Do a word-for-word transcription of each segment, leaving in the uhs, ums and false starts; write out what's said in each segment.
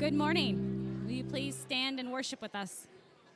Good morning. Will you please stand and worship with us?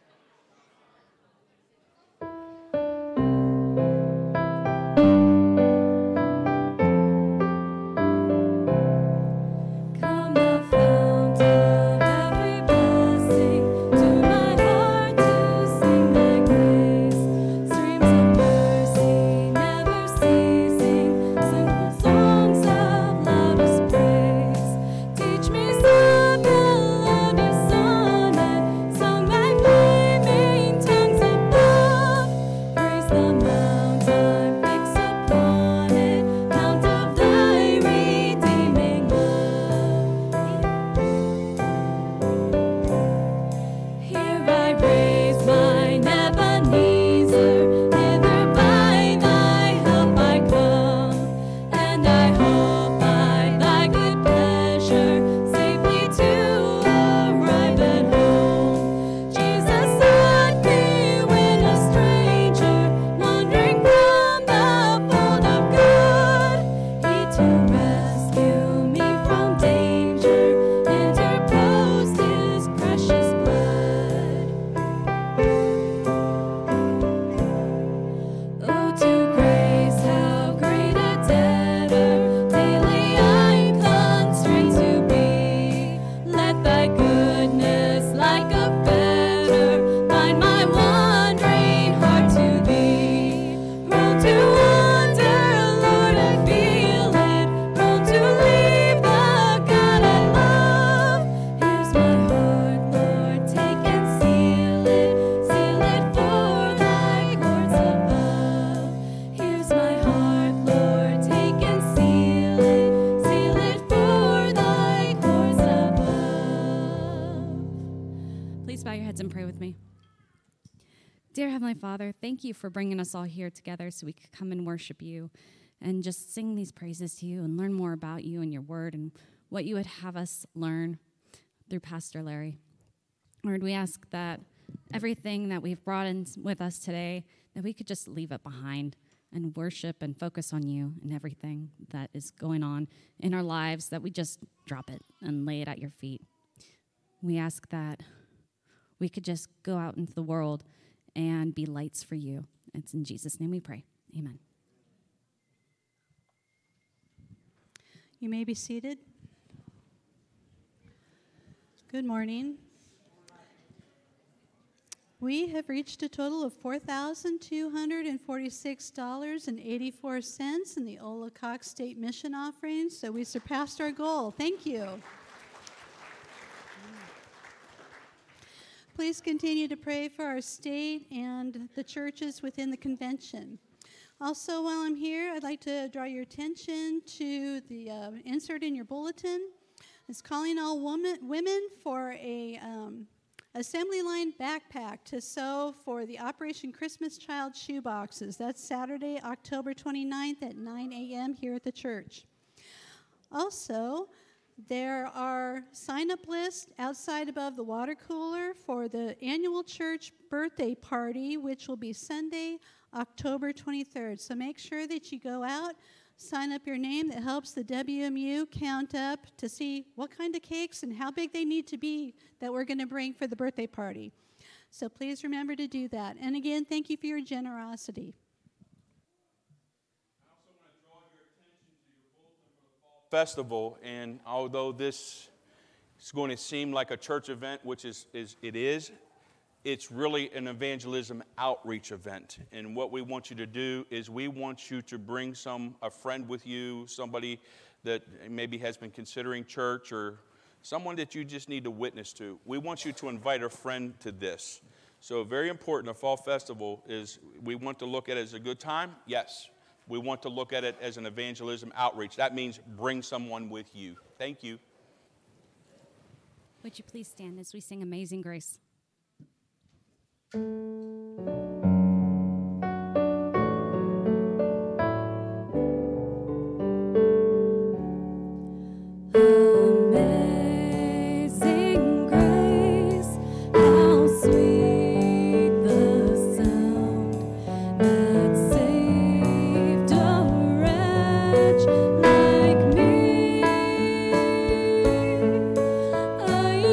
Father, thank you for bringing us all here together so we could come and worship you and just sing these praises to you and learn more about you and your word and what you would have us learn through Pastor Larry. Lord, we ask that everything that we've brought in with us today, that we could just leave it behind and worship and focus on you and everything that is going on in our lives, that we just drop it and lay it at your feet. We ask that we could just go out into the world and be lights for you. It's in Jesus' name we pray. Amen. You may be seated. Good morning. We have reached a total of four thousand two hundred forty-six dollars and eighty-four cents in the Ola Cox State Mission offering, so we surpassed our goal. Thank you. Please continue to pray for our state and the churches within the convention. Also, while I'm here, I'd like to draw your attention to the uh, insert in your bulletin. It's calling all woman, women for a um, assembly line backpack to sew for the Operation Christmas Child shoe boxes. That's Saturday, October twenty-ninth at nine a.m. here at the church. Also, there are sign-up lists outside above the water cooler for the annual church birthday party, which will be Sunday, October twenty-third. So make sure that you go out, sign up your name. That helps the W M U count up to see what kind of cakes and how big they need to be that we're going to bring for the birthday party. So please remember to do that. And again, thank you for your generosity. Festival, and although this is going to seem like a church event, which is, is it is, it's really an evangelism outreach event. And what we want you to do is we want you to bring some a friend with you, somebody that maybe has been considering church or someone that you just need to witness to. We want you to invite a friend to this. So very important, a fall festival is we want to look at it as a good time, yes. We want to look at it as an evangelism outreach. That means bring someone with you. Thank you. Would you please stand as we sing Amazing Grace? I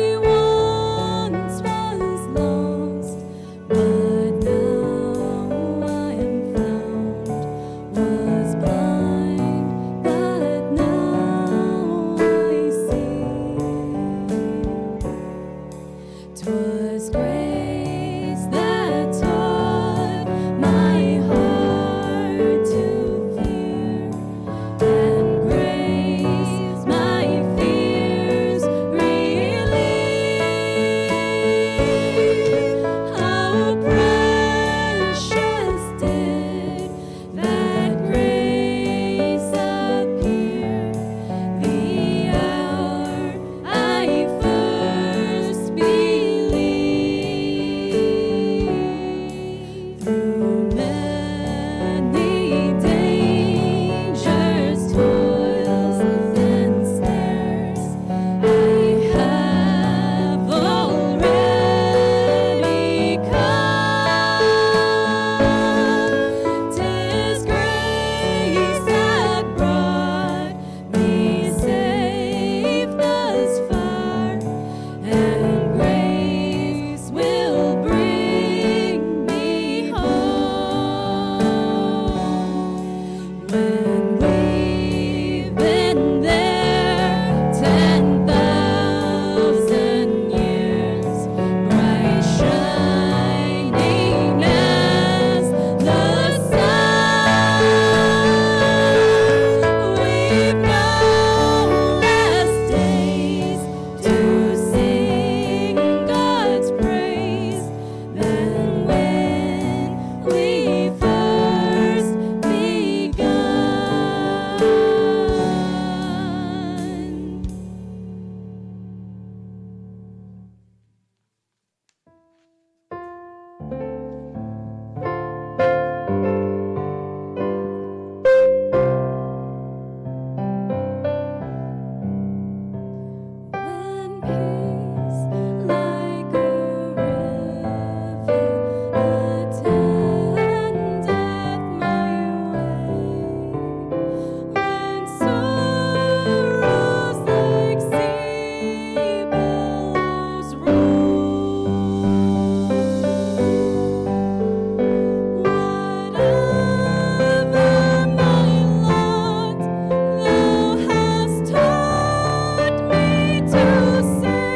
Say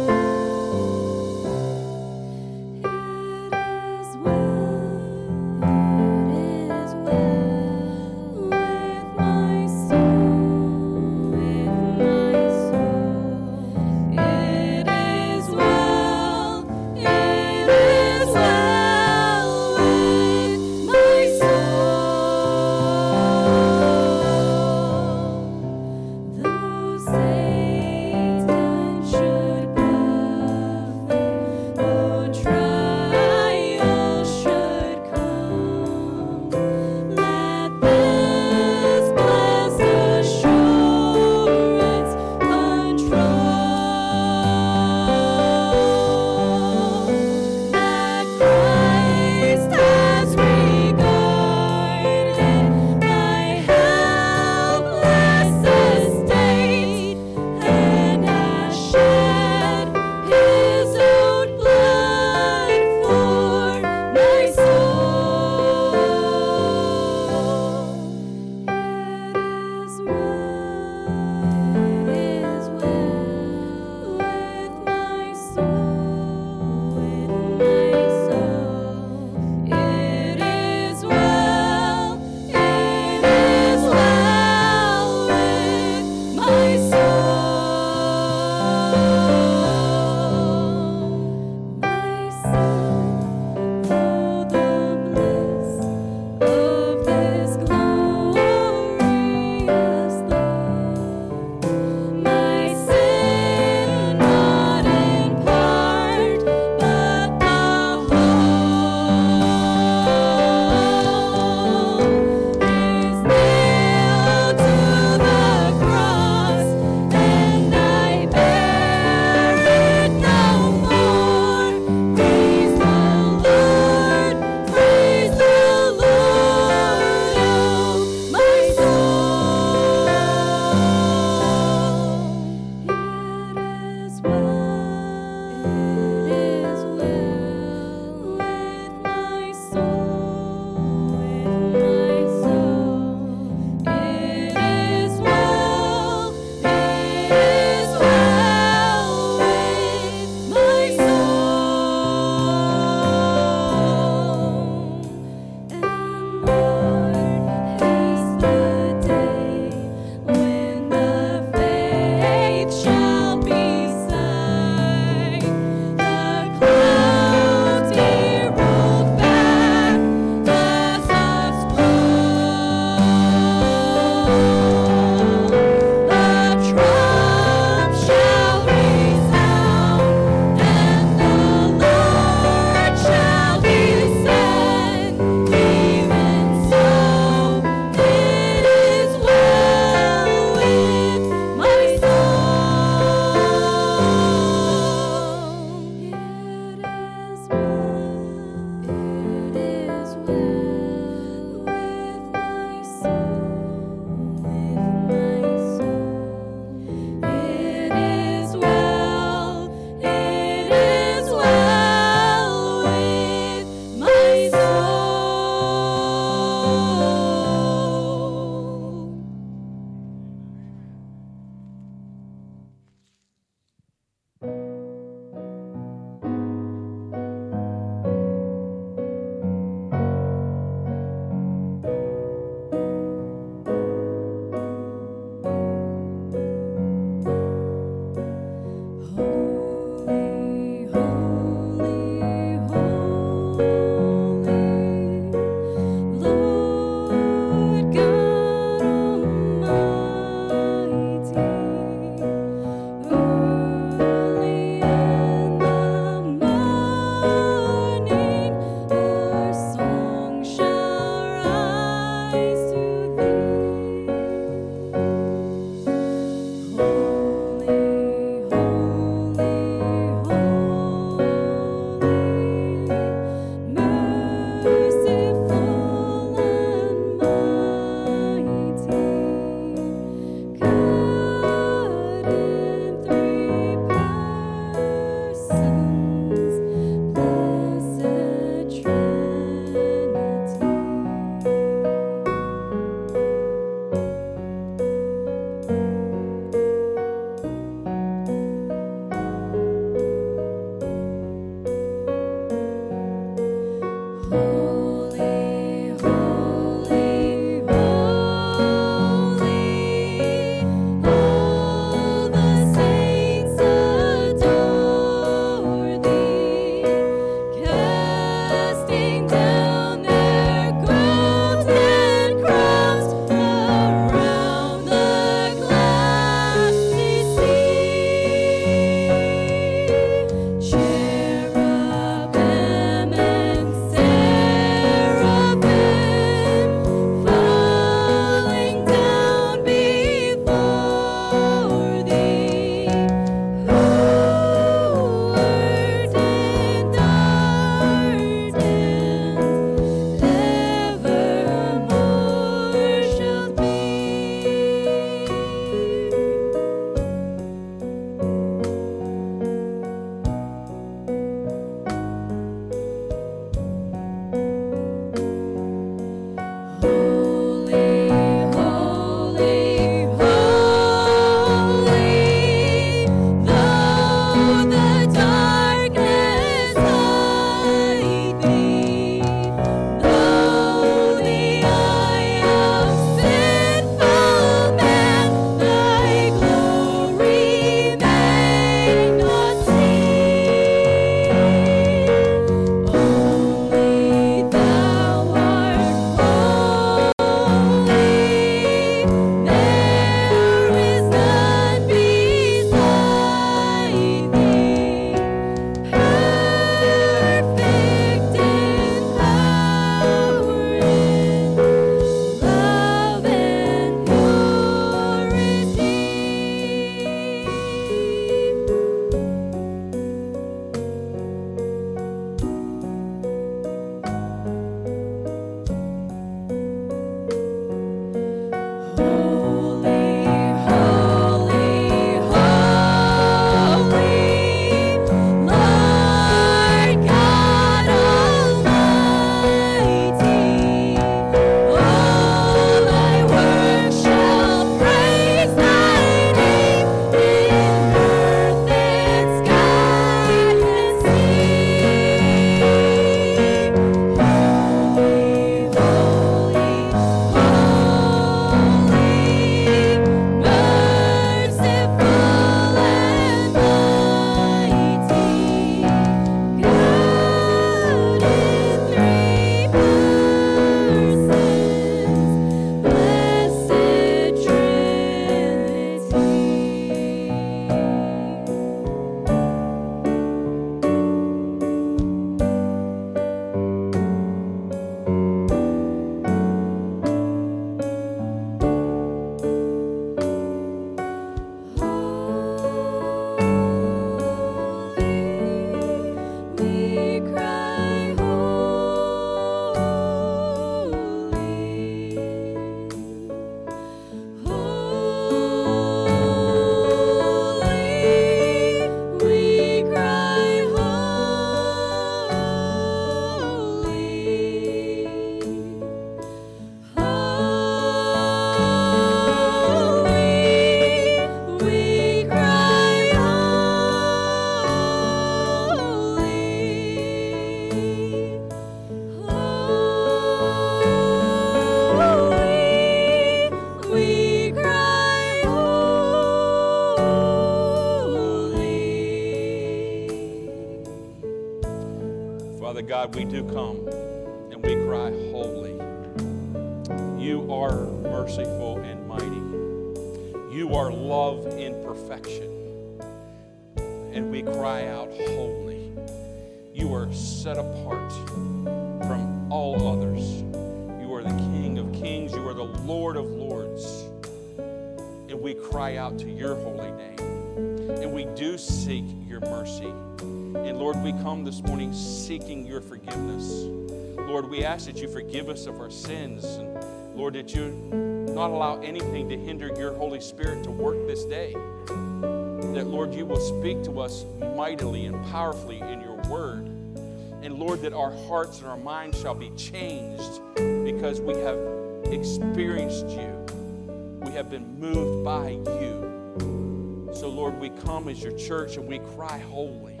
God, we do come and we cry, holy. You are merciful and mighty. You are love in perfection. And we cry out, holy. You are set apart from all others. You are the King of kings. You are the Lord of lords. And we cry out to your holy name. And we do seek your mercy. And Lord, we come this morning seeking your forgiveness. Lord, we ask that you forgive us of our sins. And Lord, that you not allow anything to hinder your Holy Spirit to work this day. That, Lord, you will speak to us mightily and powerfully in your word. And, Lord, that our hearts and our minds shall be changed because we have experienced you. We have been moved by you. So, Lord, we come as your church and we cry, holy,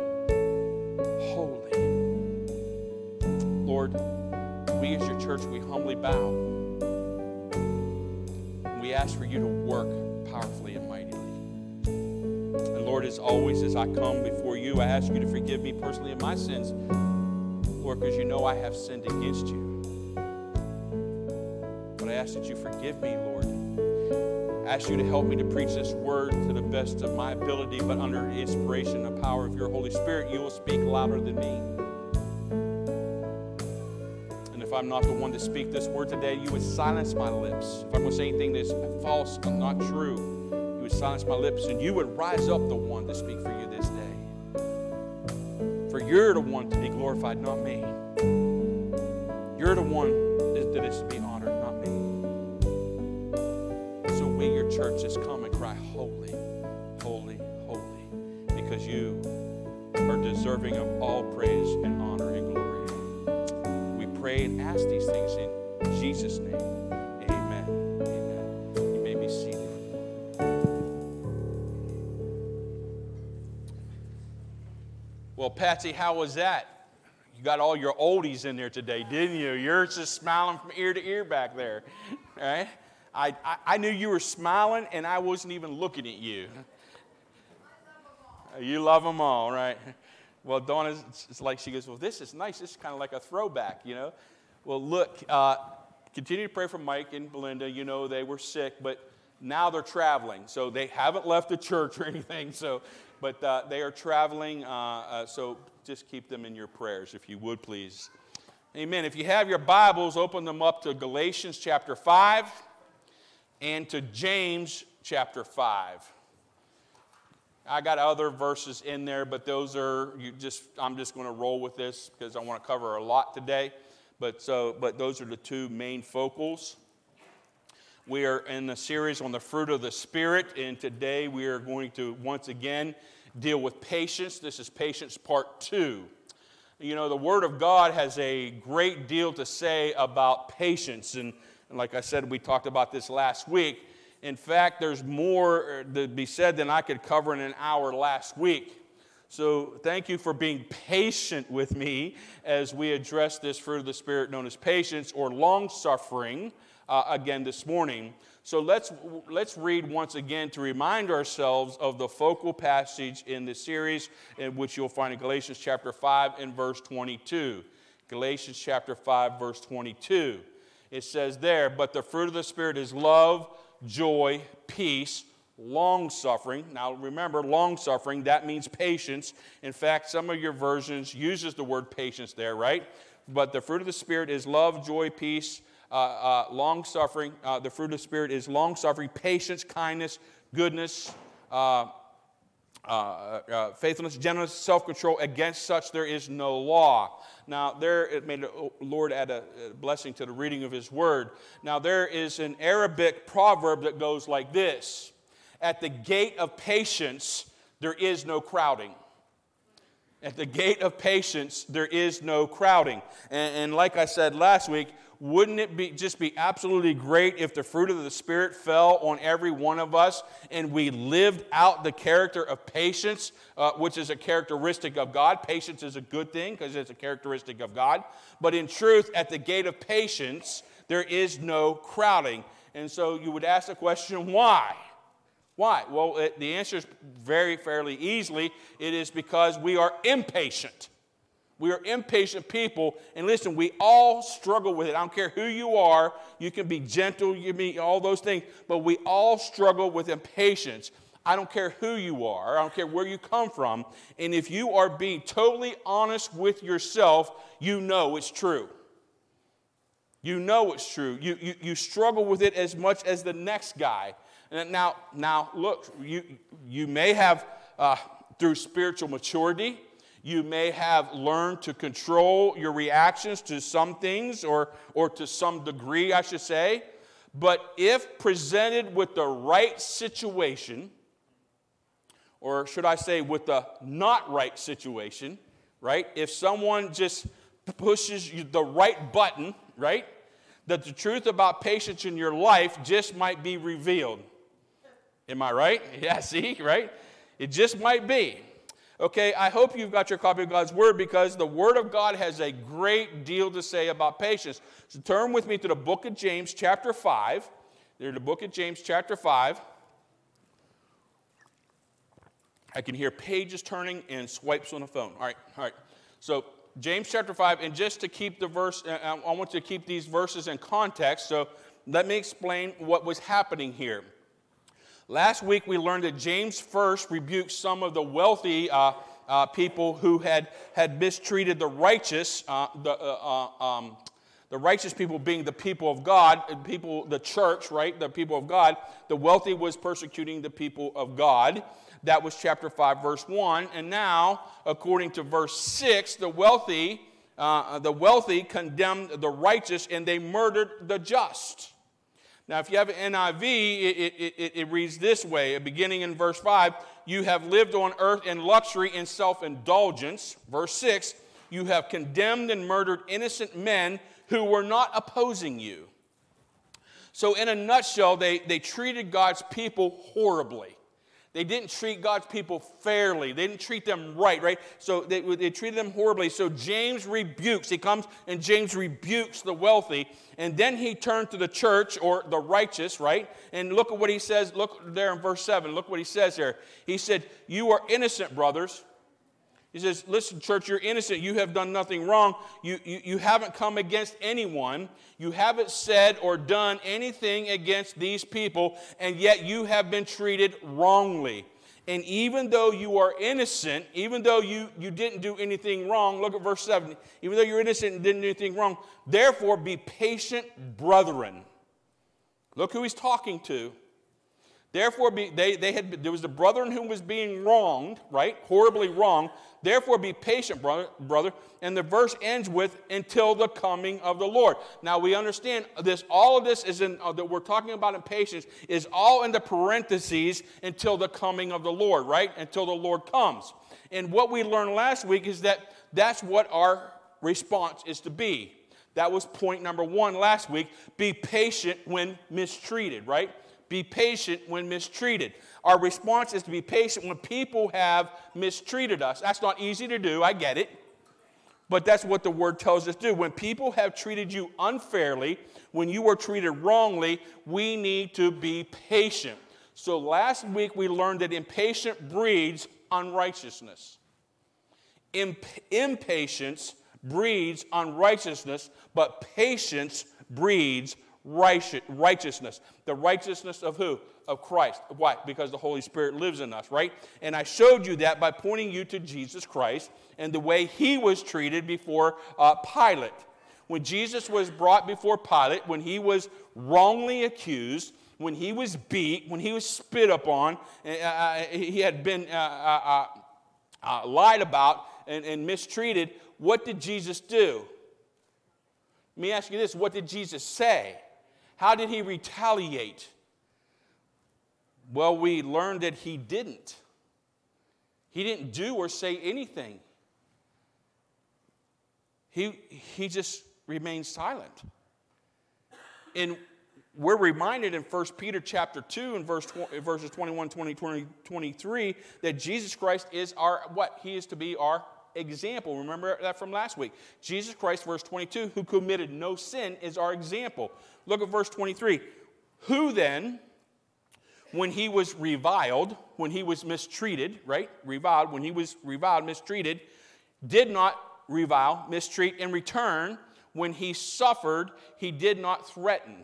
holy. Lord, we as your church, we humbly bow. And we ask for you to work powerfully and mightily. And Lord, as always, as I come before you, I ask you to forgive me personally of my sins, Lord, because you know I have sinned against you. But I ask that you forgive me, Lord. I ask you to help me to preach this word to the best of my ability, but under the inspiration and power of your Holy Spirit, you will speak louder than me. And if I'm not the one to speak this word today, you would silence my lips. If I'm going to say anything that's false and not true, you would silence my lips, and you would rise up the one to speak for you this day. For you're the one to be glorified, not me. You're the one that is to be honored, not me. So we, your church, just come and cry, holy, holy, holy, because you are deserving of all praise and honor and glory. We pray and ask these things in Jesus' name. Amen. Amen. You may be seated. Well, Patsy, how was that? You got all your oldies in there today, didn't you? You're just smiling from ear to ear back there, right? I, I, I knew you were smiling, and I wasn't even looking at you. You love them all, right? Well, Dawn, is, it's like she goes, well, this is nice. This is kind of like a throwback, you know? Well, look, uh, continue to pray for Mike and Belinda. You know, they were sick, but now they're traveling. So they haven't left the church or anything, so... But uh, they are traveling, uh, uh, so just keep them in your prayers, if you would, please. Amen. If you have your Bibles, open them up to Galatians chapter five and to James chapter five. I got other verses in there, but those are, you just. I'm just going to roll with this because I want to cover a lot today. But so, but those are the two main focals. We are in a series on the fruit of the Spirit, and today we are going to once again deal with patience. This is patience part two. You know, the Word of God has a great deal to say about patience, and, and like I said, we talked about this last week. In fact, there's more to be said than I could cover in an hour last week. So thank you for being patient with me as we address this fruit of the Spirit known as patience or long-suffering. Uh, again this morning. So let's let's read once again to remind ourselves of the focal passage in the series, in which you'll find in Galatians chapter five and verse twenty-two. Galatians chapter five, verse twenty-two. It says there, but the fruit of the Spirit is love, joy, peace, long-suffering. Now remember, long-suffering, that means patience. In fact, some of your versions uses the word patience there, right? But the fruit of the Spirit is love, joy, peace, Uh, uh, long-suffering. Uh, the fruit of the Spirit is long-suffering, patience, kindness, goodness, uh, uh, uh, faithfulness, gentleness, self-control. Against such there is no law. Now, there, it may the Lord add a, a blessing to the reading of His Word. Now, there is an Arabic proverb that goes like this: at the gate of patience, there is no crowding. At the gate of patience, there is no crowding. And, and like I said last week, wouldn't it be just be absolutely great if the fruit of the Spirit fell on every one of us and we lived out the character of patience, uh, which is a characteristic of God. Patience is a good thing because it's a characteristic of God. But in truth, at the gate of patience, there is no crowding. And so you would ask the question, why? Why? Well, it, the answer is very fairly easily. It is because we are impatient. We are impatient people, and listen, we all struggle with it. I don't care who you are. You can be gentle, you can be all those things, but we all struggle with impatience. I don't care who you are. I don't care where you come from. And if you are being totally honest with yourself, you know it's true. You know it's true. You, you, you struggle with it as much as the next guy. And now, now look, you, you may have, uh, through spiritual maturity, you may have learned to control your reactions to some things, or, or to some degree, I should say. But if presented with the right situation, or should I say with the not right situation, right? If someone just pushes you the right button, right? That the truth about patience in your life just might be revealed. Am I right? Yeah, see, right? It just might be. Okay, I hope you've got your copy of God's Word, because the Word of God has a great deal to say about patience. So turn with me to the book of James, chapter five. There's the book of James, chapter five. I can hear pages turning and swipes on the phone. All right, all right. So James chapter five, and just to keep the verse, I want to keep these verses in context, so let me explain what was happening here. Last week we learned that James first rebuked some of the wealthy uh, uh, people who had, had mistreated the righteous, uh, the, uh, uh, um, the righteous people being the people of God, people, the church, right, the people of God. The wealthy was persecuting the people of God. That was chapter five, verse one. And now, according to verse six, the wealthy, uh, the wealthy condemned the righteous, and they murdered the just. Now, if you have an N I V, it, it, it, it reads this way, beginning in verse five, you have lived on earth in luxury and self-indulgence. Verse six, you have condemned and murdered innocent men who were not opposing you. So in a nutshell, they, they treated God's people horribly. They didn't treat God's people fairly. They didn't treat them right, right? So they, they treated them horribly. So James rebukes. He comes and James rebukes the wealthy. And then he turned to the church, or the righteous, right? And look at what he says. Look there in verse seven. Look what he says here. He said, you are innocent, brothers. He says, listen, church, you're innocent. You have done nothing wrong. You, you, you haven't come against anyone. You haven't said or done anything against these people, and yet you have been treated wrongly. And even though you are innocent, even though you, you didn't do anything wrong, look at verse seven. Even though you're innocent and didn't do anything wrong, therefore be patient, brethren. Look who he's talking to. Therefore, be, they, they had, there was the brethren who was being wronged, right? Horribly wronged. Therefore, be patient, brother, brother. And the verse ends with, until the coming of the Lord. Now, we understand this. All of this is in, uh, that we're talking about in patience is all in the parentheses, until the coming of the Lord, right? Until the Lord comes. And what we learned last week is that that's what our response is to be. That was point number one last week. Be patient when mistreated, right? Be patient when mistreated. Our response is to be patient when people have mistreated us. That's not easy to do, I get it. But that's what the word tells us to do. When people have treated you unfairly, when you were treated wrongly, we need to be patient. So last week we learned that impatient breeds unrighteousness. Imp- impatience breeds unrighteousness, but patience breeds righteousness. The righteousness of who? Of Christ. Why? Because the Holy Spirit lives in us, right? And I showed you that by pointing you to Jesus Christ and the way he was treated before uh, Pilate. When Jesus was brought before Pilate, when he was wrongly accused, when he was beat, when he was spit upon, uh, he had been uh, uh, uh, lied about and, and mistreated, what did Jesus do? Let me ask you this, what did Jesus say? How did he retaliate? Well, we learned that he didn't. He didn't do or say anything. He, he just remained silent. And we're reminded in First Peter chapter two and verse, verses twenty-one, twenty, twenty, twenty-three that Jesus Christ is our, what? He is to be our example. Remember that from last week. Jesus Christ, verse twenty-two, who committed no sin, is our example. Look at verse twenty-three. Who then, when he was reviled, when he was mistreated, right? Reviled, when he was reviled, mistreated, did not revile, mistreat, in return. When he suffered, he did not threaten.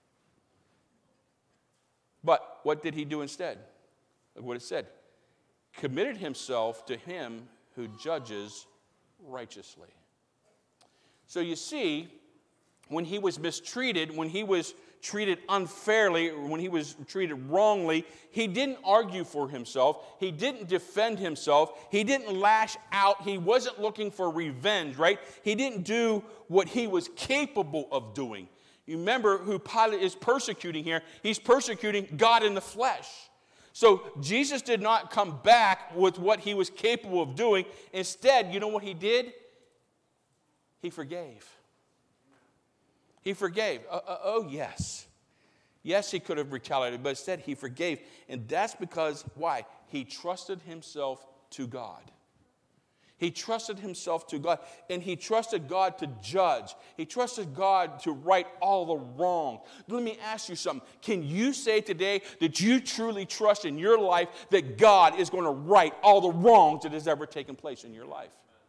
But what did he do instead? Look what it said. Committed himself to him who judges righteously. So you see, when he was mistreated, when he was treated unfairly, when he was treated wrongly, he didn't argue for himself. He didn't defend himself. He didn't lash out. He wasn't looking for revenge, right? He didn't do what he was capable of doing. You remember who Pilate is persecuting here. He's persecuting God in the flesh. So Jesus did not come back with what he was capable of doing. Instead, you know what he did? He forgave. He forgave. Uh, uh, oh, yes. Yes, he could have retaliated, but instead he forgave. And that's because, why? He trusted himself to God. He trusted himself to God, and he trusted God to judge. He trusted God to right all the wrong. Let me ask you something. Can you say today that you truly trust in your life that God is going to right all the wrongs that has ever taken place in your life?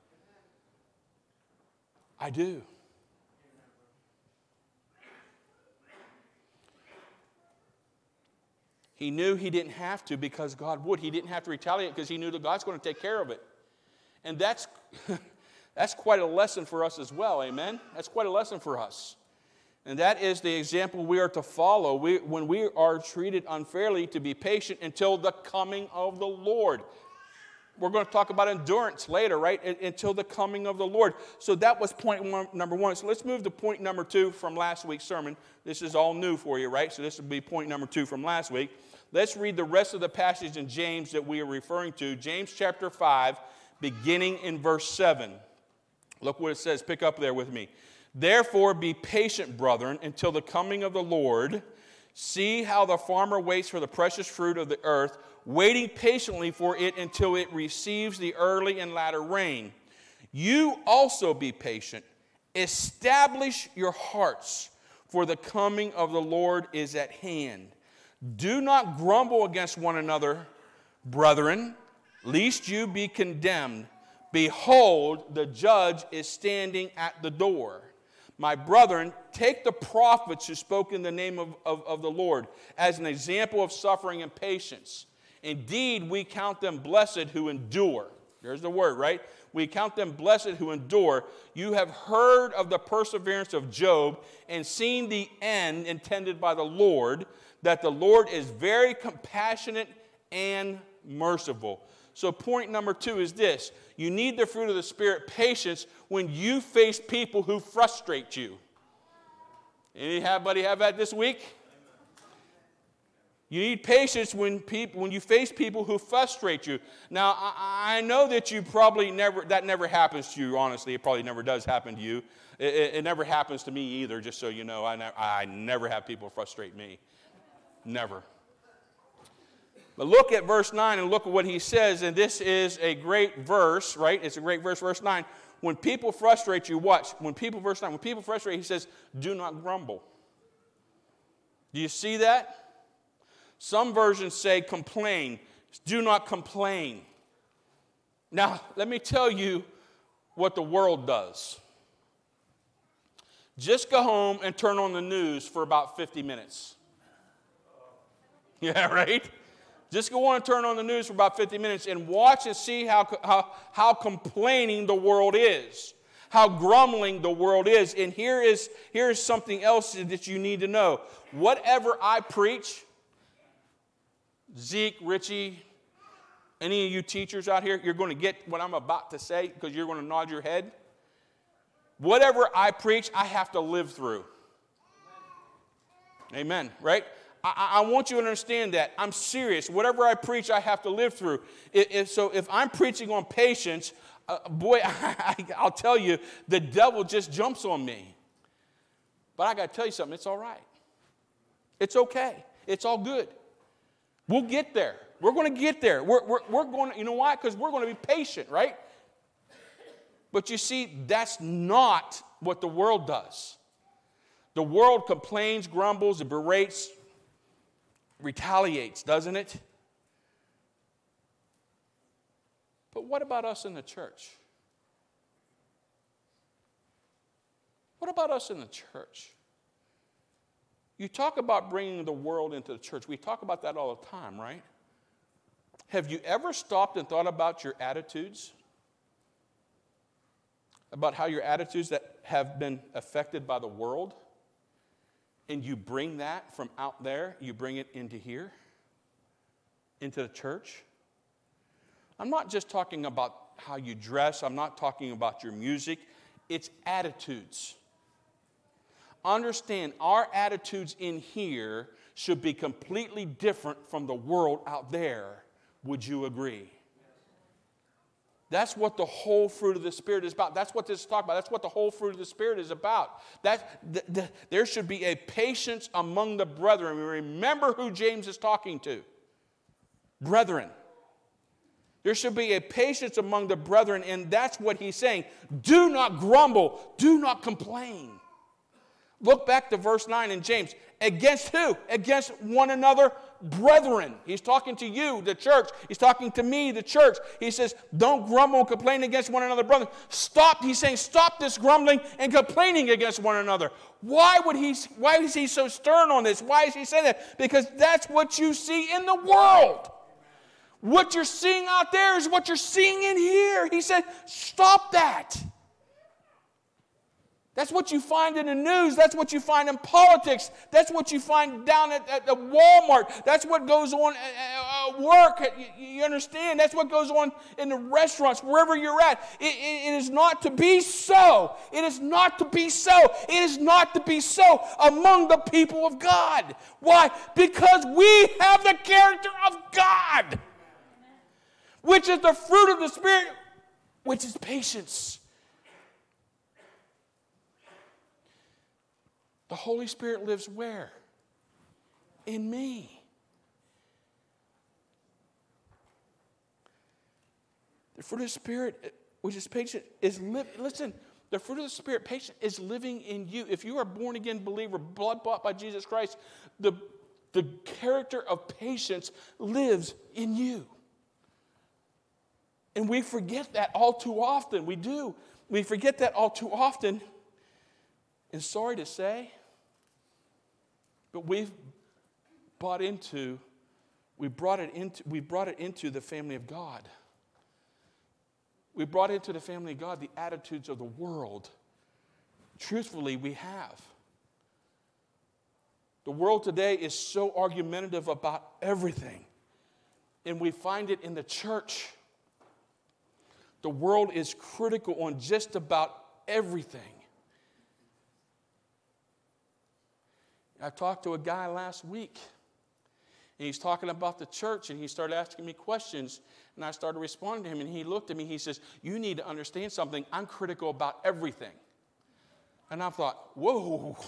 I do. He knew he didn't have to because God would. He didn't have to retaliate because he knew that God's going to take care of it. And that's, that's quite a lesson for us as well, amen? That's quite a lesson for us. And that is the example we are to follow we, when we are treated unfairly, to be patient until the coming of the Lord. We're going to talk about endurance later, right? Until the coming of the Lord. So that was point one, number one. So let's move to point number two from last week's sermon. This is all new for you, right? So this will be point number two from last week. Let's read the rest of the passage in James that we are referring to. James chapter five, beginning in verse seven. Look what it says. Pick up there with me. Therefore be patient, brethren, until the coming of the Lord. See how the farmer waits for the precious fruit of the earth, waiting patiently for it until it receives the early and latter rain. You also be patient. Establish your hearts, for the coming of the Lord is at hand. Do not grumble against one another, brethren, lest you be condemned. Behold, the judge is standing at the door. My brethren, take the prophets who spoke in the name of, of, of the Lord as an example of suffering and patience. Indeed, we count them blessed who endure. There's the word, right? We count them blessed who endure. You have heard of the perseverance of Job and seen the end intended by the Lord, that the Lord is very compassionate and merciful. So point number two is this. You need the fruit of the Spirit, patience, when you face people who frustrate you. Anybody have that this week? You need patience when people, when you face people who frustrate you. Now, I, I know that you probably never, that never happens to you, honestly. It probably never does happen to you. It, it, it never happens to me either, just so you know. I, ne- I never have people frustrate me. Never. But look at verse nine and look at what he says, and this is a great verse, right? It's a great verse, verse nine. When people frustrate you, watch. When people, verse nine, when people frustrate, he says, do not grumble. Do you see that? Some versions say complain. Do not complain. Now, let me tell you what the world does. Just go home and turn on the news for about fifty minutes. Yeah, right? Just go on and turn on the news for about fifty minutes and watch and see how, how, how complaining the world is, how grumbling the world is. And here is, here is something else that you need to know. Whatever I preach, Zeke, Richie, any of you teachers out here, you're going to get what I'm about to say because you're going to nod your head. Whatever I preach, I have to live through. Amen, right? I, I want you to understand that. I'm serious. Whatever I preach, I have to live through. If, if, so if I'm preaching on patience, uh, boy, I, I'll tell you, the devil just jumps on me. But I got to tell you something. It's all right. It's okay. It's all good. We'll get there. We're going to get there. We're, we're, we're going to, you know why? Because we're going to be patient, right? But you see, that's not what the world does. The world complains, grumbles, it berates, retaliates, doesn't it? But what about us in the church? What about us in the church? You talk about bringing the world into the church. We talk about that all the time, right? Have you ever stopped and thought about your attitudes? About how your attitudes that have been affected by the world? And you bring that from out there, you bring it into here, into the church? I'm not just talking about how you dress. I'm not talking about your music. It's attitudes. Understand, our attitudes in here should be completely different from the world out there. Would you agree? That's what the whole fruit of the Spirit is about. That's what this is talking about. That's what the whole fruit of the Spirit is about. That the, the, there should be a patience among the brethren. Remember who James is talking to. Brethren. There should be a patience among the brethren, and that's what he's saying. Do not grumble. Do not complain. Look back to verse nine in James. Against who? Against one another, brethren. He's talking to you, the church. He's talking to me, the church. He says, don't grumble and complain against one another, brethren. Stop. He's saying, stop this grumbling and complaining against one another. Why would he? Why is he so stern on this? Why is he saying that? Because that's what you see in the world. What you're seeing out there is what you're seeing in here. He said, stop that. That's what you find in the news. That's what you find in politics. That's what you find down at, at the Walmart. That's what goes on at, at work. You, you understand? That's what goes on in the restaurants, wherever you're at. It, it, it is not to be so. It is not to be so. It is not to be so among the people of God. Why? Because we have the character of God, which is the fruit of the Spirit, which is patience. The Holy Spirit lives where? In me. The fruit of the Spirit, which is patient, is live. Listen, the fruit of the Spirit, patient, is living in you. If you are a born-again believer, blood-bought by Jesus Christ, the, the character of patience lives in you. And we forget that all too often. We do. We forget that all too often. And sorry to say, but we've bought into, we brought it into, we brought it into the family of God. We brought into the family of God the attitudes of the world. Truthfully, we have. The world today is so argumentative about everything. And we find it in the church. The world is critical on just about everything. I talked to a guy last week, and he's talking about the church, and he started asking me questions, and I started responding to him, and he looked at me, he says, you need to understand something. I'm critical about everything. And I thought, whoa.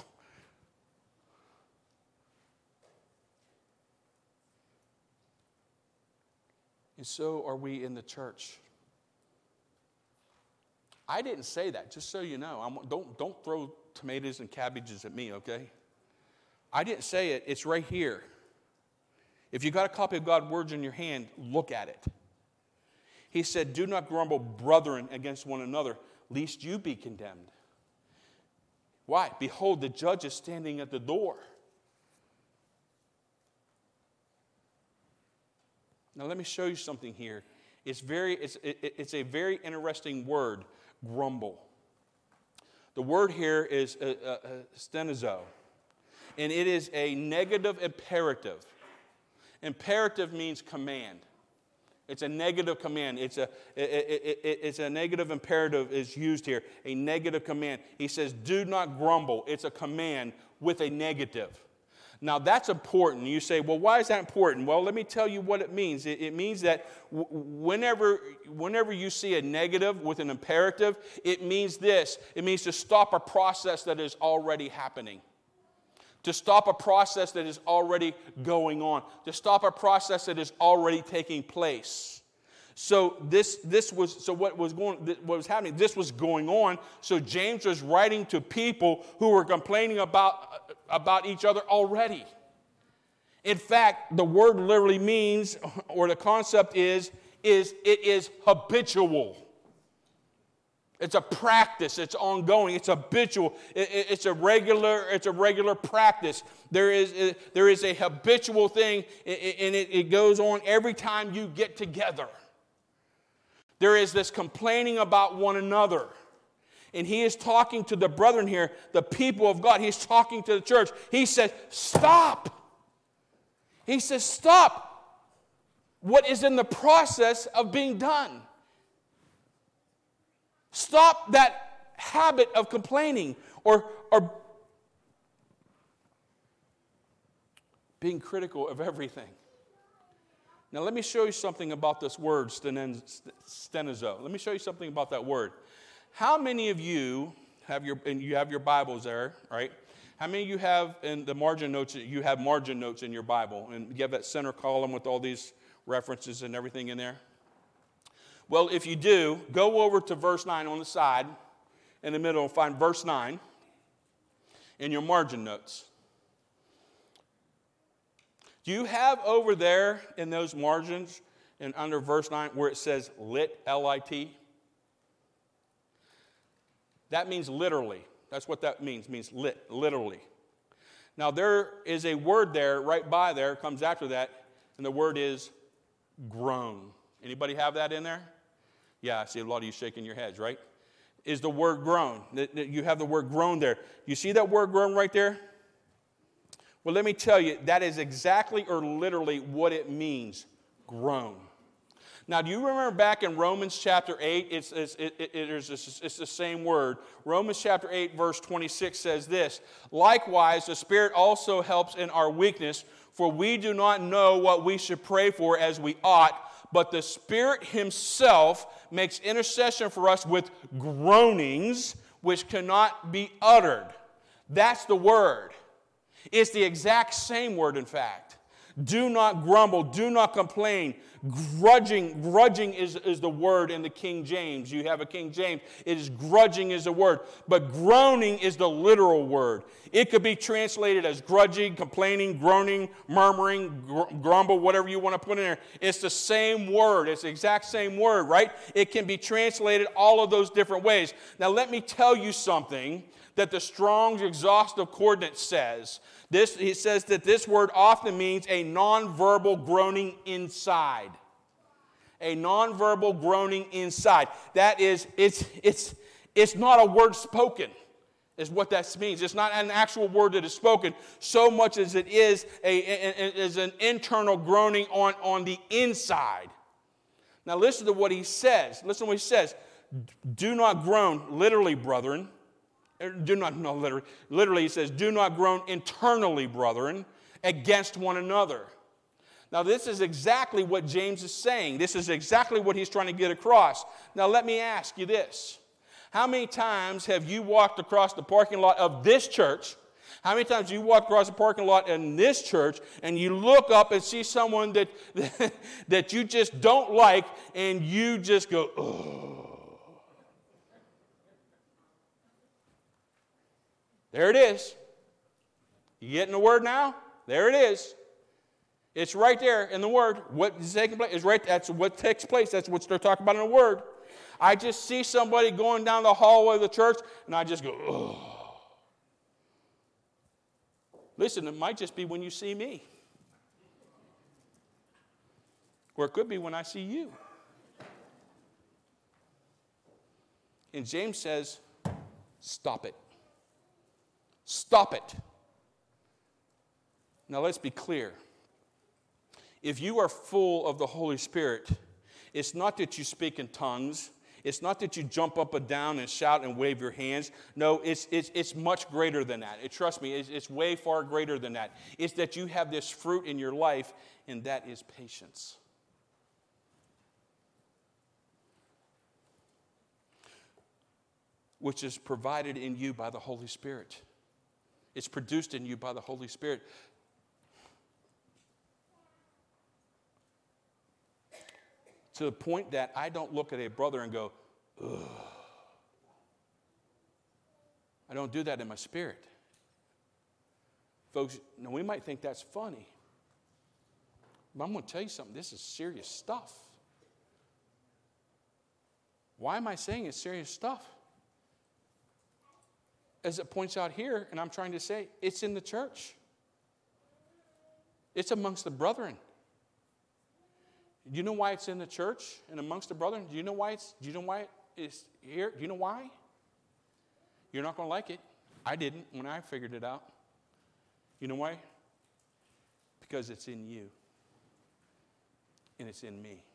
And so are we in the church. I didn't say that, just so you know. I'm, don't, don't throw tomatoes and cabbages at me, okay? I didn't say it. It's right here. If you got a copy of God's words in your hand, look at it. He said, do not grumble, brethren, against one another, lest you be condemned. Why? Behold, the judge is standing at the door. Now let me show you something here. It's very, it's, it, it's a very interesting word, grumble. The word here is uh, uh, stenizo. And it is a negative imperative. Imperative means command. It's a negative command. It's a, it, it, it, it's a negative imperative is used here. A negative command. He says, do not grumble. It's a command with a negative. Now that's important. You say, well, why is that important? Well, let me tell you what it means. It, it means that w- whenever, whenever you see a negative with an imperative, it means this. It means to stop a process that is already happening. To stop a process that is already going on. To stop a process that is already taking place. So this, this was so what was going what was happening. This was going on. So James was writing to people who were complaining about, about each other already. In fact, the word literally means, or the concept is, is it is habitual. It's a practice. It's ongoing. It's habitual. It, it, it's a regular. It's a regular practice. There is it, there is a habitual thing, and it, it goes on every time you get together. There is this complaining about one another, and he is talking to the brethren here, the people of God. He's talking to the church. He says, "Stop." He says, "Stop what is in the process of being done. Stop that habit of complaining or, or being critical of everything." Now, let me show you something about this word, stenizo. Let me show you something about that word. How many of you have your, and you have your Bibles there, right? How many of you have in the margin notes, you have margin notes in your Bible, and you have that center column with all these references and everything in there? Well, if you do, go over to verse nine on the side, in the middle, and find verse nine in your margin notes. Do you have over there in those margins and under verse nine where it says lit, L I T? That means literally. That's what that means. It means lit, literally. Now, there is a word there, right by there, comes after that, and the word is groan. Anybody have that in there? Yeah, I see a lot of you shaking your heads, right? Is the word groan. You have the word groan there. You see that word groan right there? Well, let me tell you, that is exactly or literally what it means, groan. Now, do you remember back in Romans chapter eight, it's, it's, it, it, it is, it's the same word. Romans chapter eight, verse twenty-six says this, "Likewise, the Spirit also helps in our weakness, for we do not know what we should pray for as we ought, but the Spirit himself makes intercession for us with groanings which cannot be uttered." That's the word. It's the exact same word, in fact. Do not grumble. Do not complain. Grudging. Grudging is, is the word in the King James. You have a King James. It is grudging is the word. But groaning is the literal word. It could be translated as grudging, complaining, groaning, murmuring, gr- grumble, whatever you want to put in there. It's the same word. It's the exact same word, right? It can be translated all of those different ways. Now, let me tell you something that the Strong's Exhaustive Coordinate says. This, he says that this word often means a nonverbal groaning inside. A nonverbal groaning inside. That is, it's, it's, it's not a word spoken, is what that means. It's not an actual word that is spoken, so much as it is, a, a, a, is an internal groaning on, on the inside. Now listen to what he says. Listen to what he says. "Do not groan," literally, brethren. Do not, no, literally. Literally, he says, "Do not groan internally, brethren, against one another." Now, this is exactly what James is saying. This is exactly what he's trying to get across. Now, let me ask you this. How many times have you walked across the parking lot of this church? How many times you walk across the parking lot in this church and you look up and see someone that, that you just don't like and you just go, "Ugh." There it is. You getting the word now? There it is. It's right there in the word. What is taking place is right. That's what takes place. That's what they're talking about in the word. I just see somebody going down the hallway of the church, and I just go, "Ugh." Listen, it might just be when you see me. Or it could be when I see you. And James says, stop it. Stop it. Now let's be clear. If you are full of the Holy Spirit, it's not that you speak in tongues. It's not that you jump up and down and shout and wave your hands. No, it's, it's, it's much greater than that. It, trust me, it's, it's way far greater than that. It's that you have this fruit in your life, and that is patience. Which is provided in you by the Holy Spirit. It's produced in you by the Holy Spirit. To the point that I don't look at a brother and go, ugh. I don't do that in my spirit. Folks, now we might think that's funny. But I'm going to tell you something. This is serious stuff. Why am I saying it's serious stuff? As it points out here, and I'm trying to say, it's in the church. It's amongst the brethren. Do you know why it's in the church and amongst the brethren? Do you know why it's, do you know why it's here? Do you know why? You're not going to like it. I didn't when I figured it out. You know why? Because it's in you. And it's in me.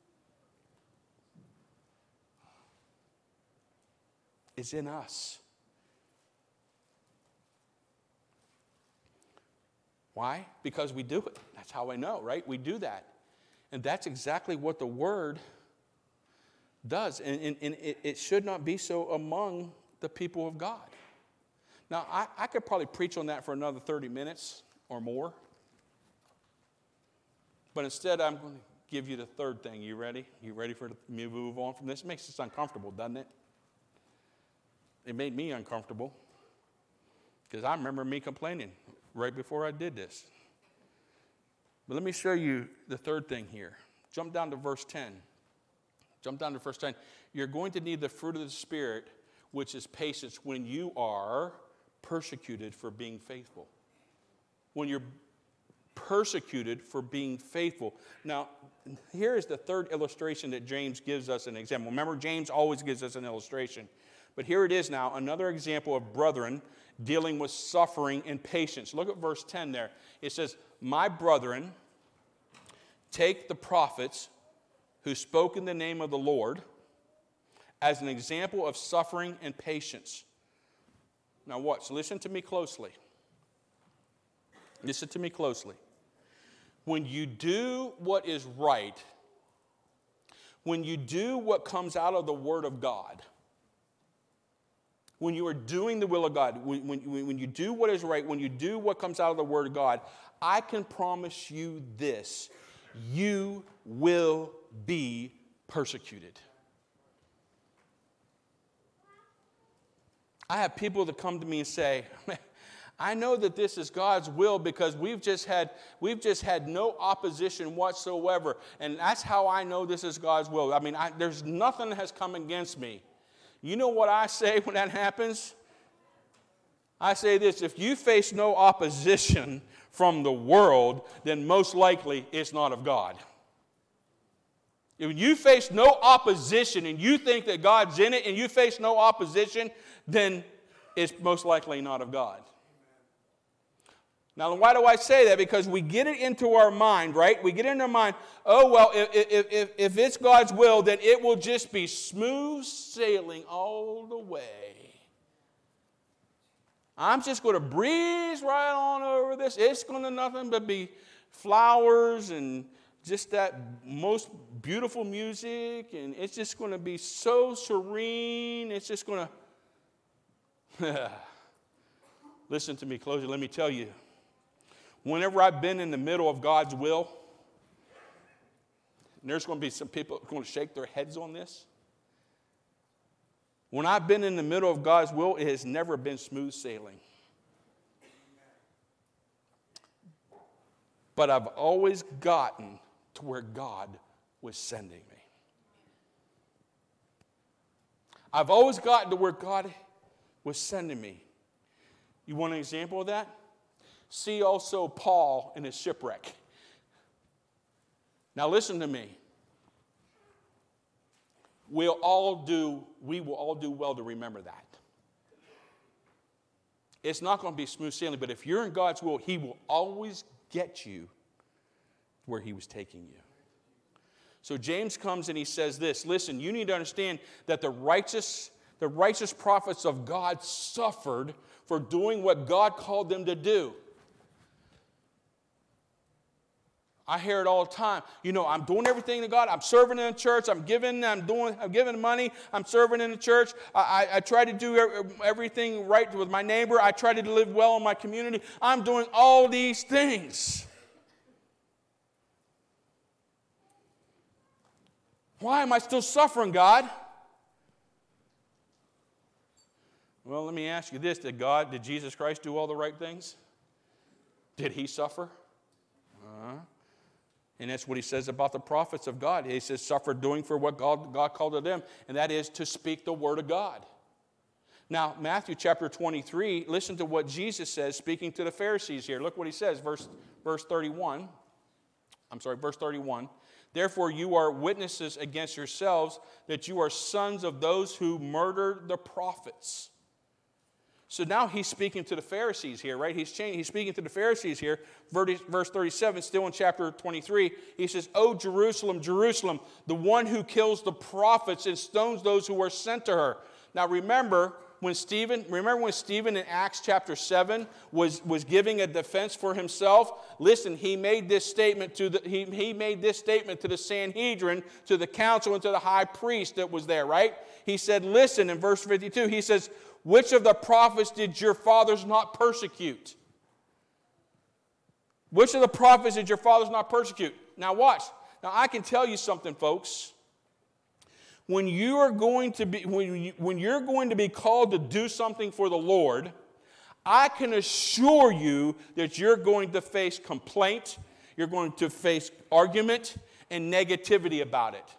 It's in us. Why? Because we do it. That's how I know, right? We do that. And that's exactly what the Word does. And, and, and it, it should not be so among the people of God. Now, I, I could probably preach on that for another thirty minutes or more. But instead, I'm going to give you the third thing. You ready? You ready for me to move on from this? It makes us uncomfortable, doesn't it? It made me uncomfortable. Because I remember me complaining right before I did this. But let me show you the third thing here. Jump down to verse ten. Jump down to verse ten. You're going to need the fruit of the Spirit, which is patience, when you are persecuted for being faithful. When you're persecuted for being faithful. Now, here is the third illustration that James gives us an example. Remember, James always gives us an illustration. But here it is now, another example of brethren dealing with suffering and patience. Look at verse ten there. It says, my brethren, take the prophets who spoke in the name of the Lord as an example of suffering and patience. Now watch, listen to me closely. Listen to me closely. When you do what is right, when you do what comes out of the Word of God, when you are doing the will of God, when, when, when you do what is right, when you do what comes out of the Word of God, I can promise you this: you will be persecuted. I have people that come to me and say, I know that this is God's will because we've just had we've just had no opposition whatsoever, and that's how I know this is God's will. I mean, I, there's nothing that has come against me. You know what I say when that happens? I say this: if you face no opposition from the world, then most likely it's not of God. If you face no opposition and you think that God's in it and you face no opposition, then it's most likely not of God. Now, why do I say that? Because we get it into our mind, right? We get it in our mind, oh, well, if, if, if, if it's God's will, then it will just be smooth sailing all the way. I'm just going to breeze right on over this. It's going to nothing but be flowers and just that most beautiful music, and it's just going to be so serene. It's just going to... Listen to me closely. Let me tell you. Whenever I've been in the middle of God's will, and there's going to be some people who are going to shake their heads on this. When I've been in the middle of God's will, it has never been smooth sailing. But I've always gotten to where God was sending me. I've always gotten to where God was sending me. You want an example of that? See also Paul in his shipwreck. Now listen to me. We'll all do, we will all do well to remember that. It's not going to be smooth sailing, but if you're in God's will, He will always get you where He was taking you. So James comes and he says this: listen, you need to understand that the righteous, the righteous prophets of God suffered for doing what God called them to do. I hear it all the time. You know, I'm doing everything to God. I'm serving in the church. I'm giving. I'm doing. I'm giving money. I'm serving in the church. I, I, I try to do everything right with my neighbor. I try to live well in my community. I'm doing all these things. Why am I still suffering, God? Well, let me ask you this. Did God, did Jesus Christ do all the right things? Did He suffer? Uh-huh. And that's what he says about the prophets of God. He says, suffer doing for what God, God called to them, and that is to speak the word of God. Now, Matthew chapter twenty-three, listen to what Jesus says speaking to the Pharisees here. Look what he says, verse, verse thirty-one. I'm sorry, verse thirty-one. Therefore, you are witnesses against yourselves that you are sons of those who murdered the prophets. So now he's speaking to the Pharisees here, right? He's changing, he's speaking to the Pharisees here. Verse thirty-seven, still in chapter twenty-three, he says, "O Jerusalem, Jerusalem, the one who kills the prophets and stones those who are sent to her." Now remember when Stephen, remember when Stephen in Acts chapter seven was, was giving a defense for himself? Listen, he made this statement to the he, he made this statement to the Sanhedrin, to the council, and to the high priest that was there, right? He said, listen, in verse fifty-two, he says, "Which of the prophets did your fathers not persecute?" Which of the prophets did your fathers not persecute? Now watch. Now I can tell you something, folks. When you are going to be when, you, when you're going to be called to do something for the Lord, I can assure you that you're going to face complaint, you're going to face argument and negativity about it.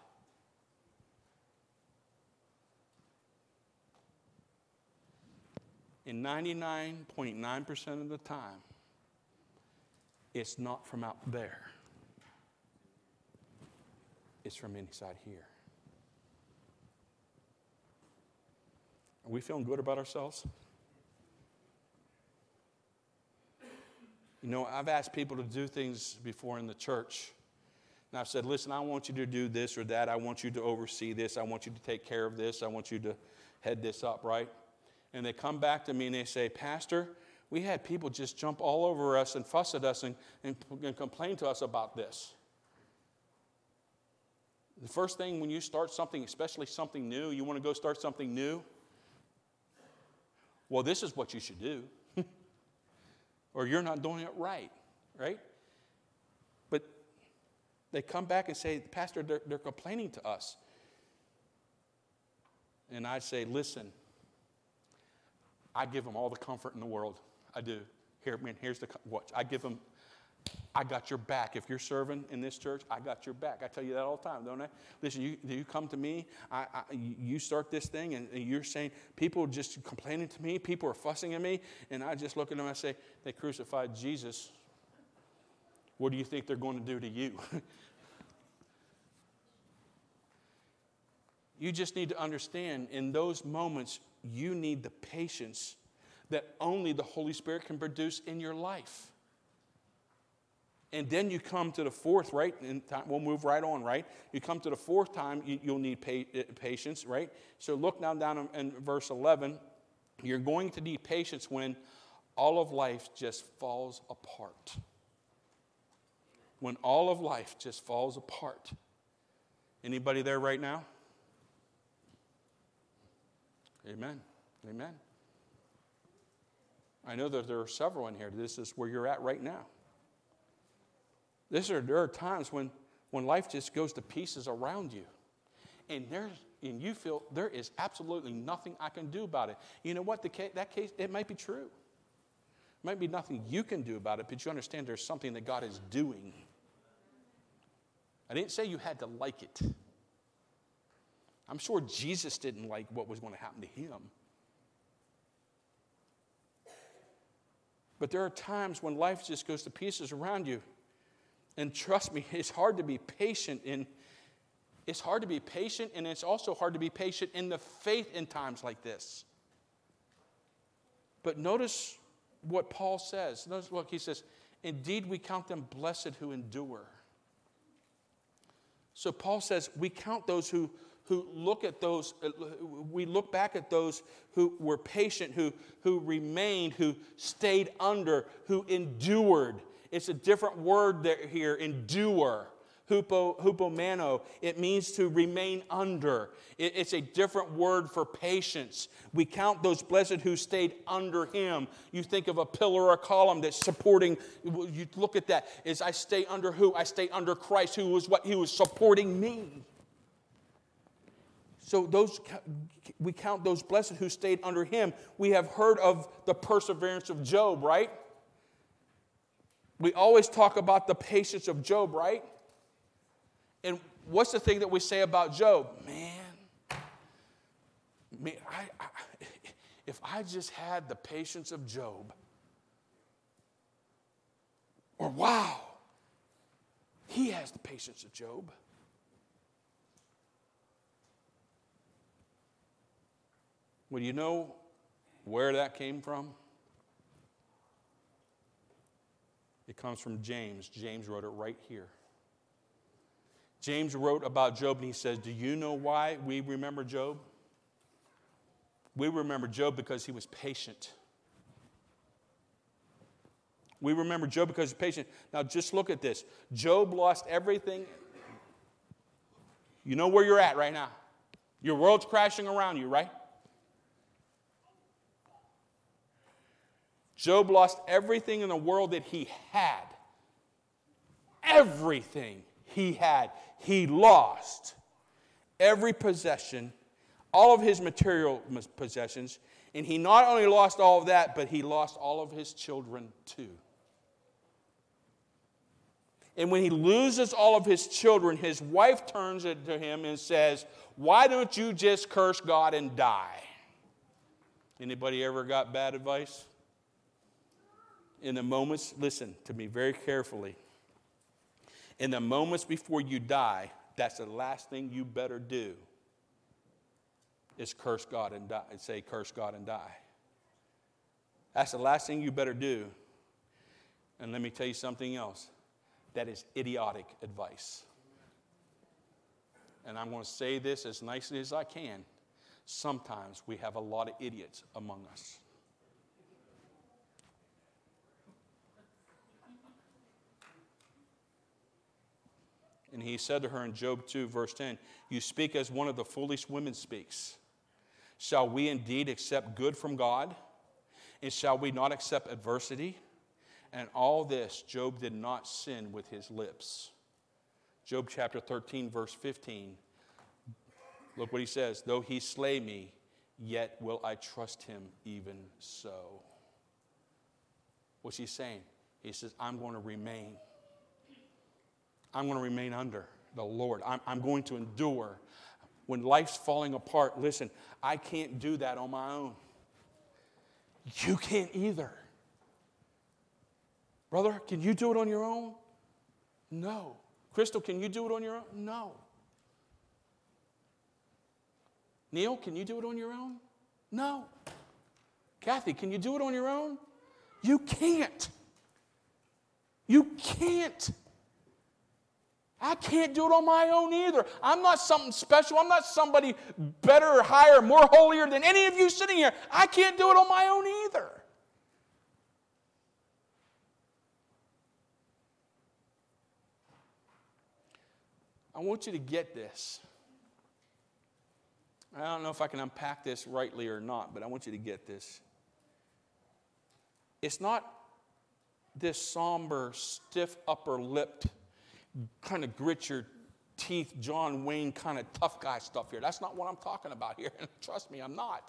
And ninety-nine point nine percent of the time, it's not from out there. It's from inside here. Are we feeling good about ourselves? You know, I've asked people to do things before in the church. And I've said, listen, I want you to do this or that. I want you to oversee this. I want you to take care of this. I want you to head this up, right? And they come back to me and they say, "Pastor, we had people just jump all over us and fuss at us and, and, and complain to us about this." The first thing when you start something, especially something new, you want to go start something new, well, this is what you should do. Or you're not doing it right, right? But they come back and say, "Pastor, they're, they're complaining to us." And I say, listen, I give them all the comfort in the world. I do. Here, man, here's the what I give them. I got your back. If you're serving in this church, I got your back. I tell you that all the time, don't I? Listen, you, you come to me, I, I, you start this thing, and you're saying, people are just complaining to me, people are fussing at me, and I just look at them and I say, they crucified Jesus. What do you think they're going to do to you? You just need to understand, in those moments, you need the patience that only the Holy Spirit can produce in your life. And then you come to the fourth, right? And we'll move right on, right? You come to the fourth time, you, you'll need pa- patience, right? So look now down in, in verse eleven. You're going to need patience when all of life just falls apart. When all of life just falls apart. Anybody there right now? Amen. Amen. I know that there are several in here. This is where you're at right now. This are, there are times when, when life just goes to pieces around you. And there's and you feel there is absolutely nothing I can do about it. You know what? The case, that case, it might be true. It might be nothing you can do about it, but you understand there's something that God is doing. I didn't say you had to like it. I'm sure Jesus didn't like what was going to happen to him. But there are times when life just goes to pieces around you. And trust me, it's hard to be patient in it's hard to be patient, and it's also hard to be patient in the faith in times like this. But notice what Paul says. Notice, look, he says, "Indeed, we count them blessed who endure." So Paul says we count those who who look at those, we look back at those who were patient, who, who remained, who stayed under, who endured. It's a different word there here, endure. Hupo, hupomano. It means to remain under. It, it's a different word for patience. We count those blessed who stayed under him. You think of a pillar or a column that's supporting, you look at that. Is I stay under who? I stay under Christ, who was what? He was supporting me. So those we count those blessed who stayed under him. We have heard of the perseverance of Job, right? We always talk about the patience of Job, right? And what's the thing that we say about Job? Man, man I, I, if I just had the patience of Job, or wow, he has the patience of Job. Well, you know where that came from? It comes from James. James wrote it right here. James wrote about Job, and he says, do you know why we remember Job? We remember Job because he was patient. We remember Job because he's patient. Now, just look at this. Job lost everything. You know where you're at right now. Your world's crashing around you, right? Job lost everything in the world that he had. Everything he had, he lost. Every possession, all of his material possessions. And he not only lost all of that, but he lost all of his children too. And when he loses all of his children, his wife turns to him and says, why don't you just curse God and die? Anybody ever got bad advice? In the moments, listen to me very carefully. In the moments before you die, that's the last thing you better do is curse God and die, and say curse God and die. That's the last thing you better do. And let me tell you something else. That is idiotic advice. And I'm going to say this as nicely as I can. Sometimes we have a lot of idiots among us. And he said to her in Job two, verse ten, you speak as one of the foolish women speaks. Shall we indeed accept good from God? And shall we not accept adversity? And all this, Job did not sin with his lips. Job chapter thirteen, verse fifteen. Look what he says. Though he slay me, yet will I trust him even so. What's he saying? He says, I'm going to remain. I'm going to remain under the Lord. I'm, I'm going to endure. When life's falling apart, listen, I can't do that on my own. You can't either. Brother, can you do it on your own? No. Crystal, can you do it on your own? No. Neil, can you do it on your own? No. Kathy, can you do it on your own? You can't. You can't. I can't do it on my own either. I'm not something special. I'm not somebody better or higher, more holier than any of you sitting here. I can't do it on my own either. I want you to get this. I don't know if I can unpack this rightly or not, but I want you to get this. It's not this somber, stiff upper-lipped, kind of grit your teeth, John Wayne kind of tough guy stuff here. That's not what I'm talking about here. Trust me, I'm not.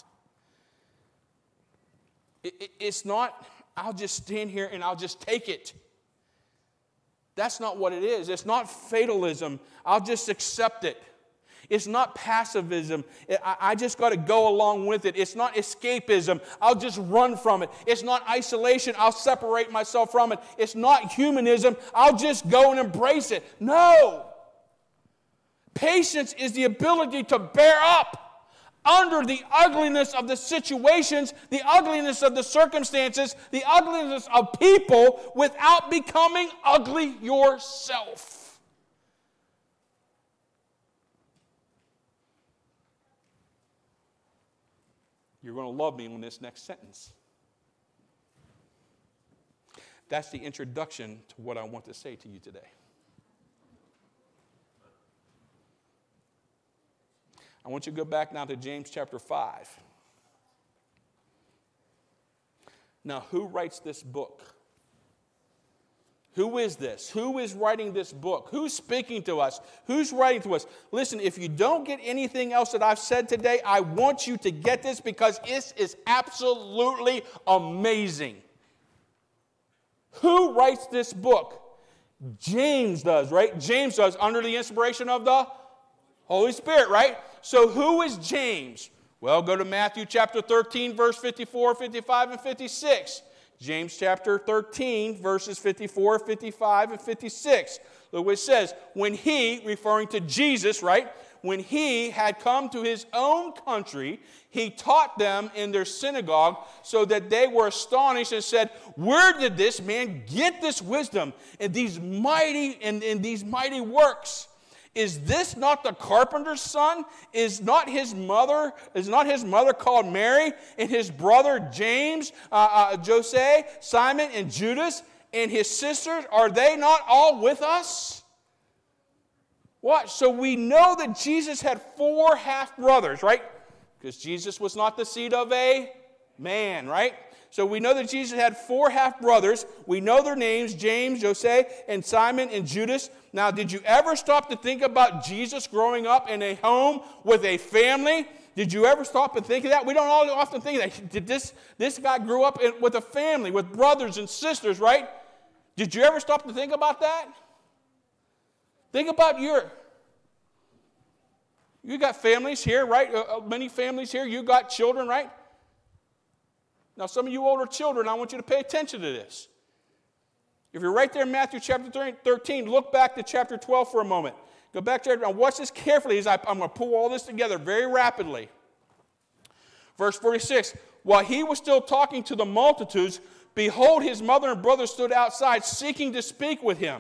It, it, it's not, I'll just stand here and I'll just take it. That's not what it is. It's not fatalism. I'll just accept it. It's not passivism. I, I just got to go along with it. It's not escapism. I'll just run from it. It's not isolation. I'll separate myself from it. It's not humanism. I'll just go and embrace it. No. Patience is the ability to bear up under the ugliness of the situations, the ugliness of the circumstances, the ugliness of people without becoming ugly yourself. You're going to love me on this next sentence. That's the introduction to what I want to say to you today. I want you to go back now to James chapter five. Now, who writes this book? Who is this? Who is writing this book? Who's speaking to us? Who's writing to us? Listen, if you don't get anything else that I've said today, I want you to get this because this is absolutely amazing. Who writes this book? James does, right? James does under the inspiration of the Holy Spirit, right? So who is James? Well, go to Matthew chapter thirteen, verse fifty-four, fifty-five, and fifty-six. James chapter thirteen, verses fifty-four, fifty-five, and fifty-six. Look what it says. When he, referring to Jesus, right? When he had come to his own country, he taught them in their synagogue, so that they were astonished and said, where did this man get this wisdom and these mighty and, and these mighty works? Is this not the carpenter's son? Is not his mother, is not his mother called Mary, and his brother James, uh, uh, Jose, Simon, and Judas, and his sisters? Are they not all with us? What? So we know that Jesus had four half-brothers, right? Because Jesus was not the seed of a man, right? So we know that Jesus had four half-brothers. We know their names, James, Jose, and Simon, and Judas. Now, did you ever stop to think about Jesus growing up in a home with a family? Did you ever stop and think of that? We don't all often think of that. Did this, this guy grew up in, with a family, with brothers and sisters, right? Did you ever stop to think about that? Think about your... You got families here, right? Uh, many families here. You got children, right? Now, some of you older children, I want you to pay attention to this. If you're right there in Matthew chapter thirteen, look back to chapter twelve for a moment. Go back to chapter, and watch this carefully as I, I'm going to pull all this together very rapidly. Verse forty-six, while he was still talking to the multitudes, behold, his mother and brother stood outside seeking to speak with him.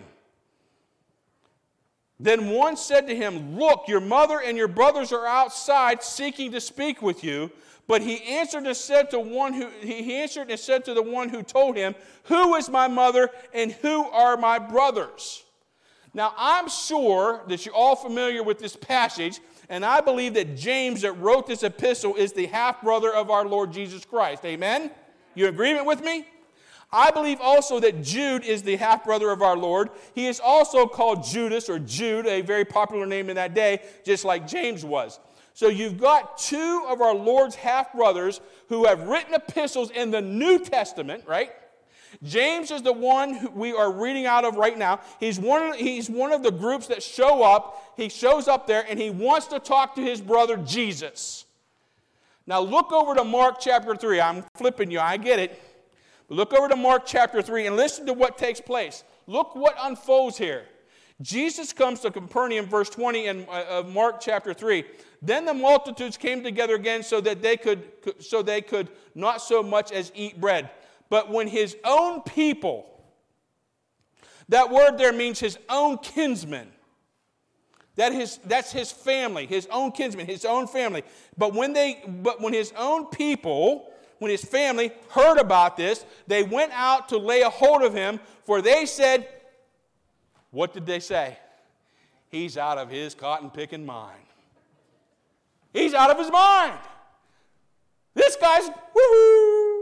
Then one said to him, look, your mother and your brothers are outside seeking to speak with you. But he answered and said to one who he answered and said to the one who told him, who is my mother and who are my brothers? Now I'm sure that you're all familiar with this passage, and I believe that James that wrote this epistle is the half-brother of our Lord Jesus Christ. Amen? You in agreement with me? I believe also that Jude is the half-brother of our Lord. He is also called Judas or Jude, a very popular name in that day, just like James was. So you've got two of our Lord's half-brothers who have written epistles in the New Testament, right? James is the one who we are reading out of right now. He's one, of, he's one of the groups that show up. He shows up there, and he wants to talk to his brother Jesus. Now look over to Mark chapter three. I'm flipping you. I get it. But look over to Mark chapter three and listen to what takes place. Look what unfolds here. Jesus comes to Capernaum, verse twenty in, uh, of Mark chapter three. Then the multitudes came together again so that they could, so they could not so much as eat bread. But when his own people, that word there means his own kinsmen. That his, that's his family, his own kinsmen, his own family. But when they, but when his own people, when his family heard about this, they went out to lay a hold of him, for they said, what did they say? He's out of his cotton-picking mind. He's out of his mind. This guy's, woohoo.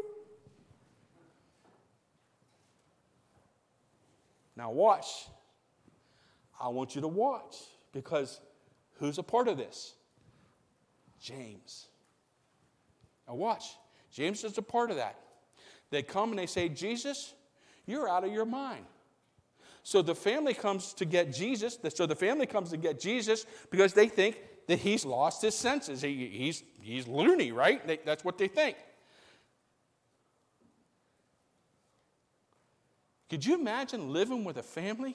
Now watch. I want you to watch, because who's a part of this? James. Now watch. James is a part of that. They come and they say, Jesus, you're out of your mind. So the family comes to get Jesus. So the family comes to get Jesus because they think that he's lost his senses. He, he's, he's loony, right? They, that's what they think. Could you imagine living with a family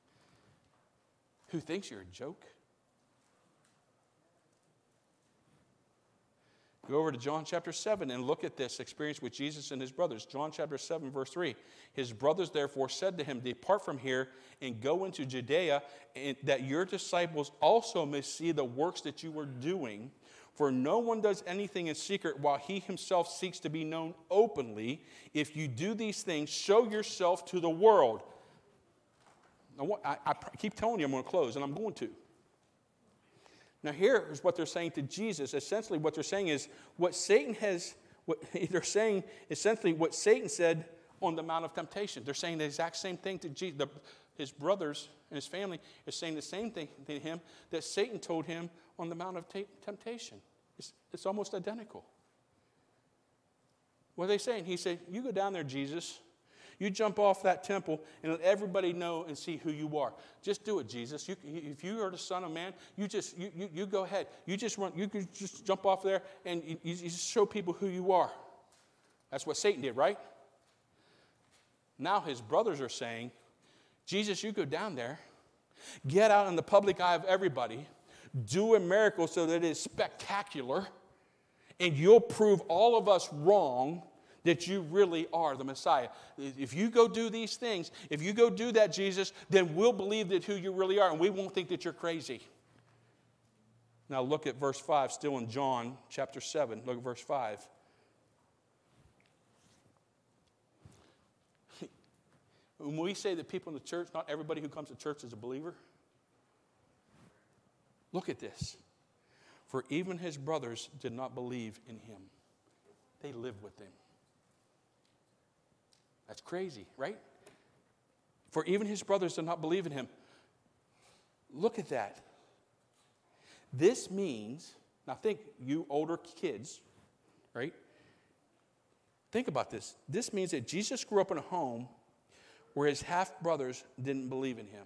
who thinks you're a joke? Go over to John chapter seven and look at this experience with Jesus and his brothers. John chapter seven, verse three. His brothers therefore said to him, depart from here and go into Judea, and that your disciples also may see the works that you were doing. For no one does anything in secret while he himself seeks to be known openly. If you do these things, show yourself to the world. Now, I, I keep telling you I'm going to close, and I'm going to. Now here's what they're saying to Jesus. Essentially what they're saying is what Satan has, what they're saying essentially what Satan said on the Mount of Temptation. They're saying the exact same thing to Jesus. The, his brothers and his family are saying the same thing to him that Satan told him on the Mount of t- Temptation. It's, it's almost identical. What are they saying? He said, you go down there, Jesus. You jump off that temple and let everybody know and see who you are. Just do it, Jesus. You, if you are the Son of Man, you just you, you, you go ahead. You just run. You can just jump off there and you, you just show people who you are. That's what Satan did, right? Now his brothers are saying, Jesus, you go down there, get out in the public eye of everybody, do a miracle so that it is spectacular, and you'll prove all of us wrong that you really are the Messiah. If you go do these things, if you go do that, Jesus, then we'll believe that who you really are, and we won't think that you're crazy. Now look at verse five, still in John chapter seven. Look at verse five. When we say that people in the church, not everybody who comes to church is a believer. Look at this. For even his brothers did not believe in him. They lived with him. That's crazy, right? For even his brothers did not believe in him. Look at that. This means, now think, you older kids, right? Think about this. This means that Jesus grew up in a home where his half-brothers didn't believe in him.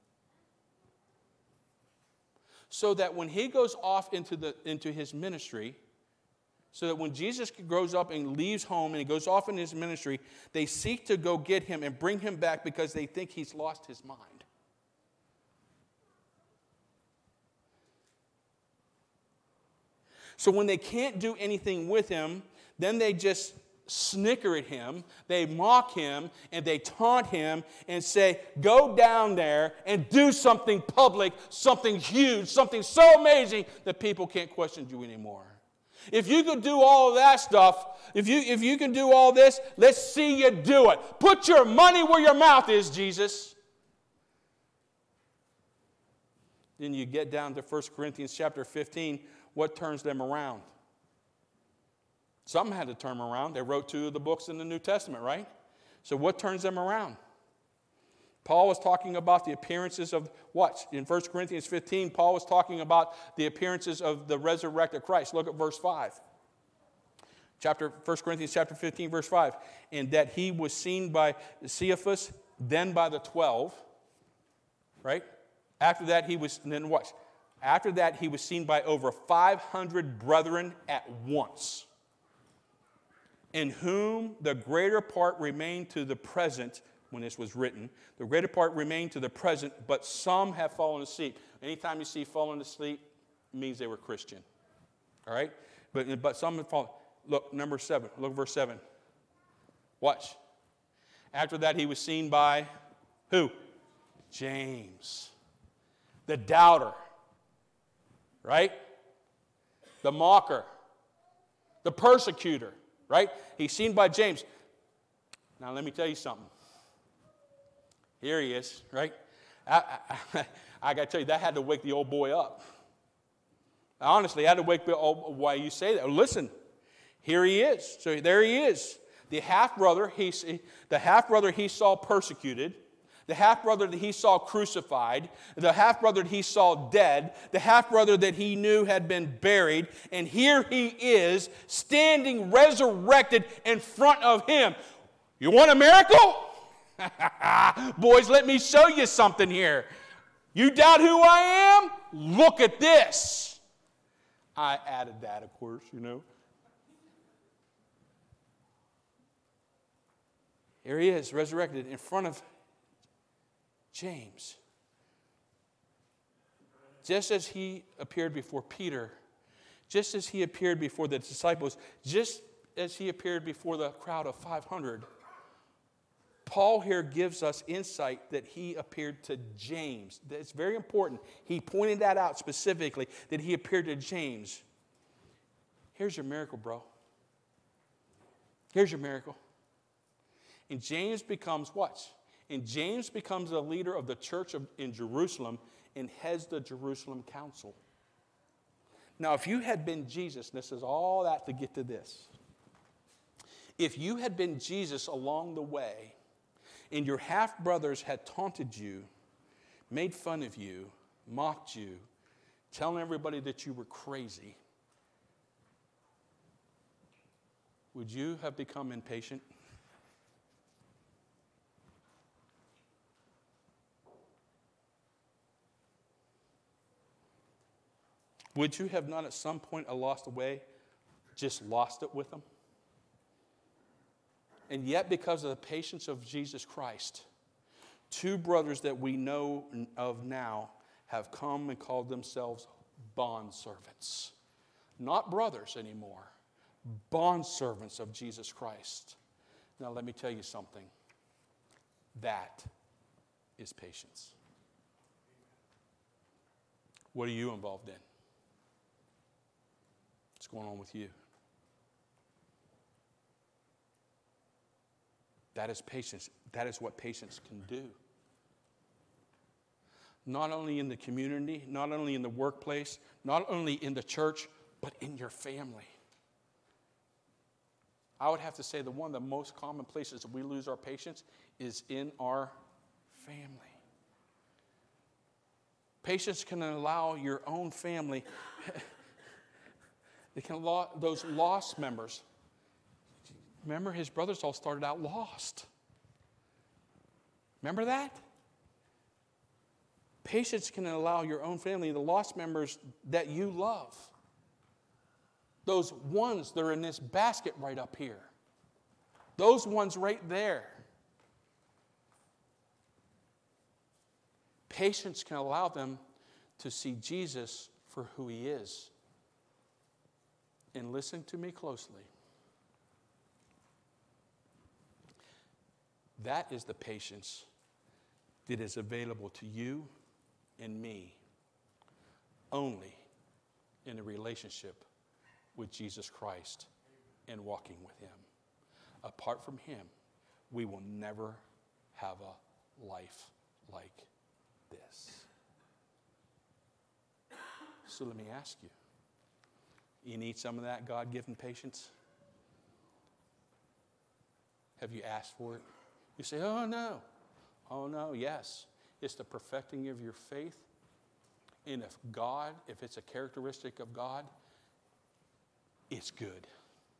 So that when he goes off into, the, into his ministry, so that when Jesus grows up and leaves home and he goes off in his ministry, they seek to go get him and bring him back because they think he's lost his mind. So when they can't do anything with him, then they just snicker at him, they mock him, and they taunt him and say, go down there and do something public, something huge, something so amazing that people can't question you anymore. If you could do all of that stuff, if you, if you can do all this, let's see you do it. Put your money where your mouth is, Jesus. Then you get down to First Corinthians chapter fifteen. What turns them around? Some had to turn them around. They wrote two of the books in the New Testament, right? So what turns them around? Paul was talking about the appearances of what? In First Corinthians fifteen, Paul was talking about the appearances of the resurrected Christ. Look at verse five. Chapter, First Corinthians chapter fifteen, verse five. And that he was seen by Cephas, then by the twelve. Right? After that he was, and then what? After that he was seen by over five hundred brethren at once, in whom the greater part remained to the present, when this was written, the greater part remained to the present, but some have fallen asleep. Anytime you see fallen asleep, it means they were Christian. All right? But, but some have fallen. Look, number seven. Look at verse seven. Watch. After that, he was seen by who? James, the doubter. Right? The mocker. The persecutor. Right? He's seen by James. Now, let me tell you something. Here he is, right? I, I, I got to tell you, that had to wake the old boy up. Honestly, I had to wake the old, why you say that? Listen, here he is. So there he is. The half-brother, he, the half-brother he saw persecuted, the half-brother that he saw crucified, the half-brother that he saw dead, the half-brother that he knew had been buried, and here he is standing resurrected in front of him. You want a miracle? Boys, let me show you something here. You doubt who I am? Look at this. I added that, of course, you know. Here he is, resurrected in front of James. Just as he appeared before Peter, just as he appeared before the disciples, just as he appeared before the crowd of five hundred, Paul here gives us insight that he appeared to James. It's very important. He pointed that out specifically, that he appeared to James. Here's your miracle, bro. Here's your miracle. And James becomes what? And James becomes the leader of the church of, in Jerusalem and heads the Jerusalem council. Now, if you had been Jesus, this is all that to get to this. If you had been Jesus along the way, and your half-brothers had taunted you, made fun of you, mocked you, telling everybody that you were crazy, would you have become impatient? Would you have not at some point lost a way, just lost it with them? And yet, because of the patience of Jesus Christ, two brothers that we know of now have come and called themselves bondservants. Not brothers anymore, bondservants of Jesus Christ. Now, let me tell you something. That is patience. What are you involved in? What's going on with you? That is patience. That is what patience can do. Not only in the community, not only in the workplace, not only in the church, but in your family. I would have to say that one of the most common places that we lose our patience is in our family. Patience can allow your own family, it can allow those lost members. Remember, his brothers all started out lost. Remember that? Patience can allow your own family, the lost members that you love, those ones that are in this basket right up here, those ones right there. Patience can allow them to see Jesus for who he is. And listen to me closely. That is the patience that is available to you and me only in a relationship with Jesus Christ and walking with him. Apart from him, we will never have a life like this. So let me ask you, you need some of that God-given patience? Have you asked for it? You say, oh, no. Oh, no, yes. It's the perfecting of your faith. And if God, if it's a characteristic of God, it's good.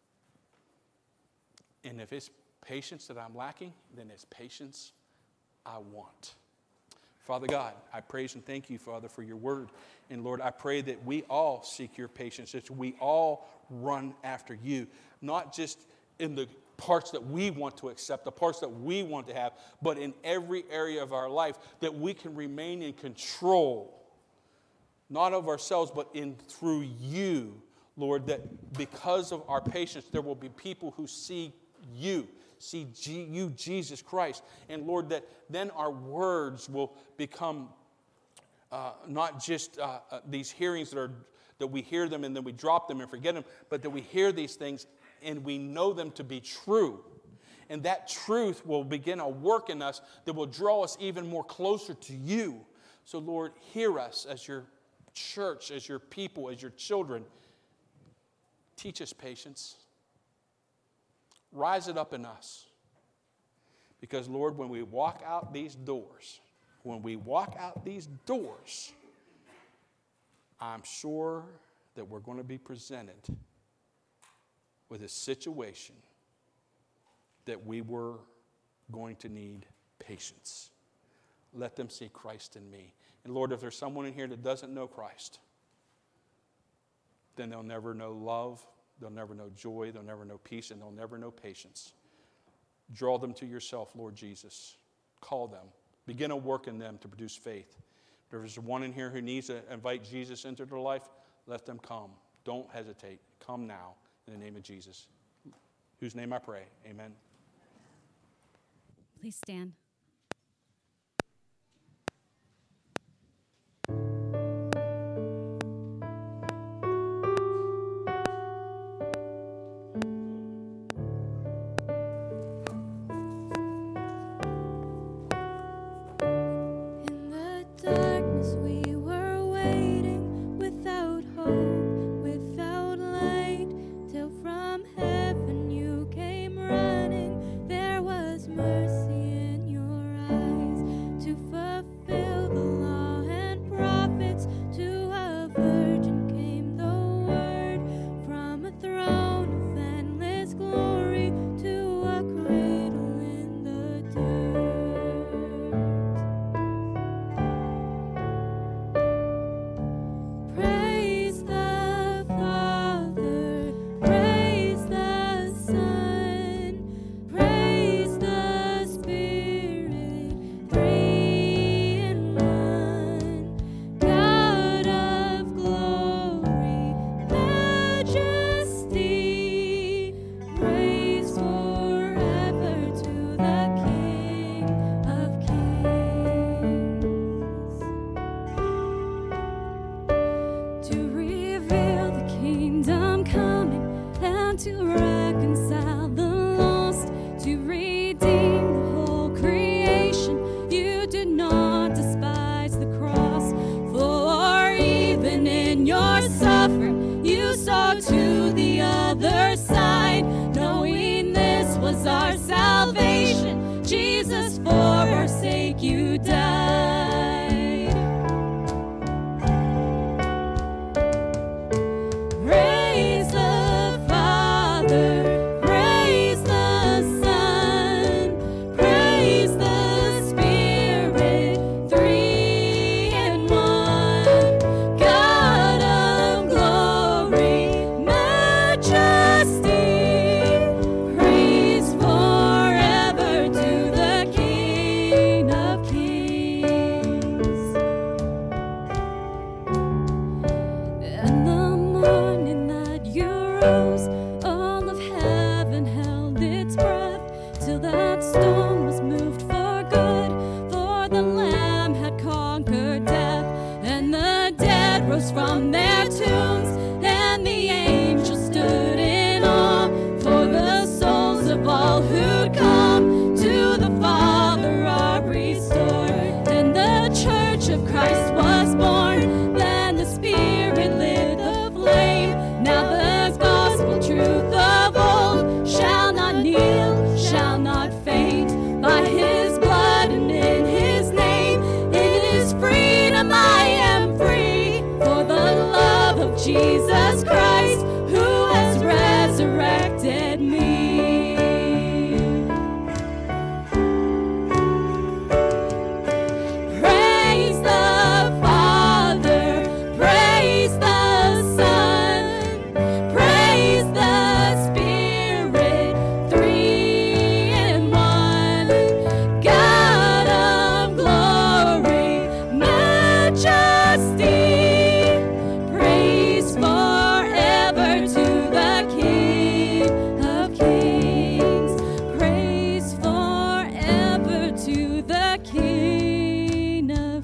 And if it's patience that I'm lacking, then it's patience I want. Father God, I praise and thank you, Father, for your word. And Lord, I pray that we all seek your patience, that we all run after you, not just in the parts that we want to accept, the parts that we want to have, but in every area of our life, that we can remain in control, not of ourselves, but in through you, Lord, that because of our patience, there will be people who see you, see G- you, Jesus Christ. And Lord, that then our words will become uh, not just uh, uh, these hearings that are that we hear them and then we drop them and forget them, but that we hear these things and we know them to be true. And that truth will begin a work in us that will draw us even more closer to you. So Lord, hear us as your church, as your people, as your children. Teach us patience. Rise it up in us. Because Lord, when we walk out these doors, when we walk out these doors, I'm sure that we're going to be presented with a situation that we were going to need patience. Let them see Christ in me. And Lord, if there's someone in here that doesn't know Christ, then they'll never know love, they'll never know joy, they'll never know peace, and they'll never know patience. Draw them to yourself, Lord Jesus. Call them. Begin a work in them to produce faith. If there's one in here who needs to invite Jesus into their life, let them come. Don't hesitate. Come now in the name of Jesus, whose name I pray. Amen. Please stand. In the darkness we were waiting, without hope, without light, till from heaven you came running. There was mercy in your like you died. Praise the Father, praise the Son, praise the Spirit, three in one. God of glory, majesty, praise forever to the King of Kings. And the morning that you rose, all of heaven held its breath, till that stone was moved for good, for the Lamb had conquered death, and the dead rose from their tombs, and the angels stood in awe, for the souls of all who'd come to the Father are restored. And the church of Christ was born, then the Spirit lit the flame. Now the gospel truth of old shall not kneel, shall not faint. By his blood and in his name, in his freedom I am free. For the love of Jesus Christ, who has resurrected me. Praise the Father, praise the Son, praise the Spirit, three in one. God of glory, majesty, praise forever to the King of Kings. Praise forever to the King of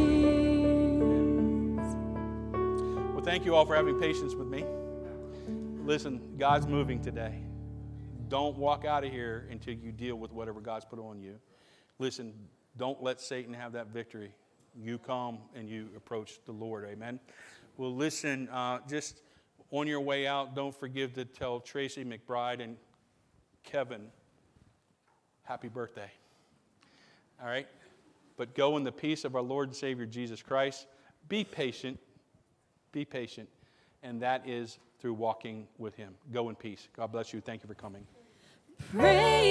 Kings. Well, thank you all for having patience with me. Listen, God's moving today. Don't walk out of here until you deal with whatever God's put on you. Listen, don't let Satan have that victory. You come and you approach the Lord. Amen. Well, listen, uh, just on your way out, don't forget to tell Tracy McBride and Kevin, happy birthday. All right? But go in the peace of our Lord and Savior Jesus Christ. Be patient. Be patient. And that is through walking with him. Go in peace. God bless you. Thank you for coming. Praise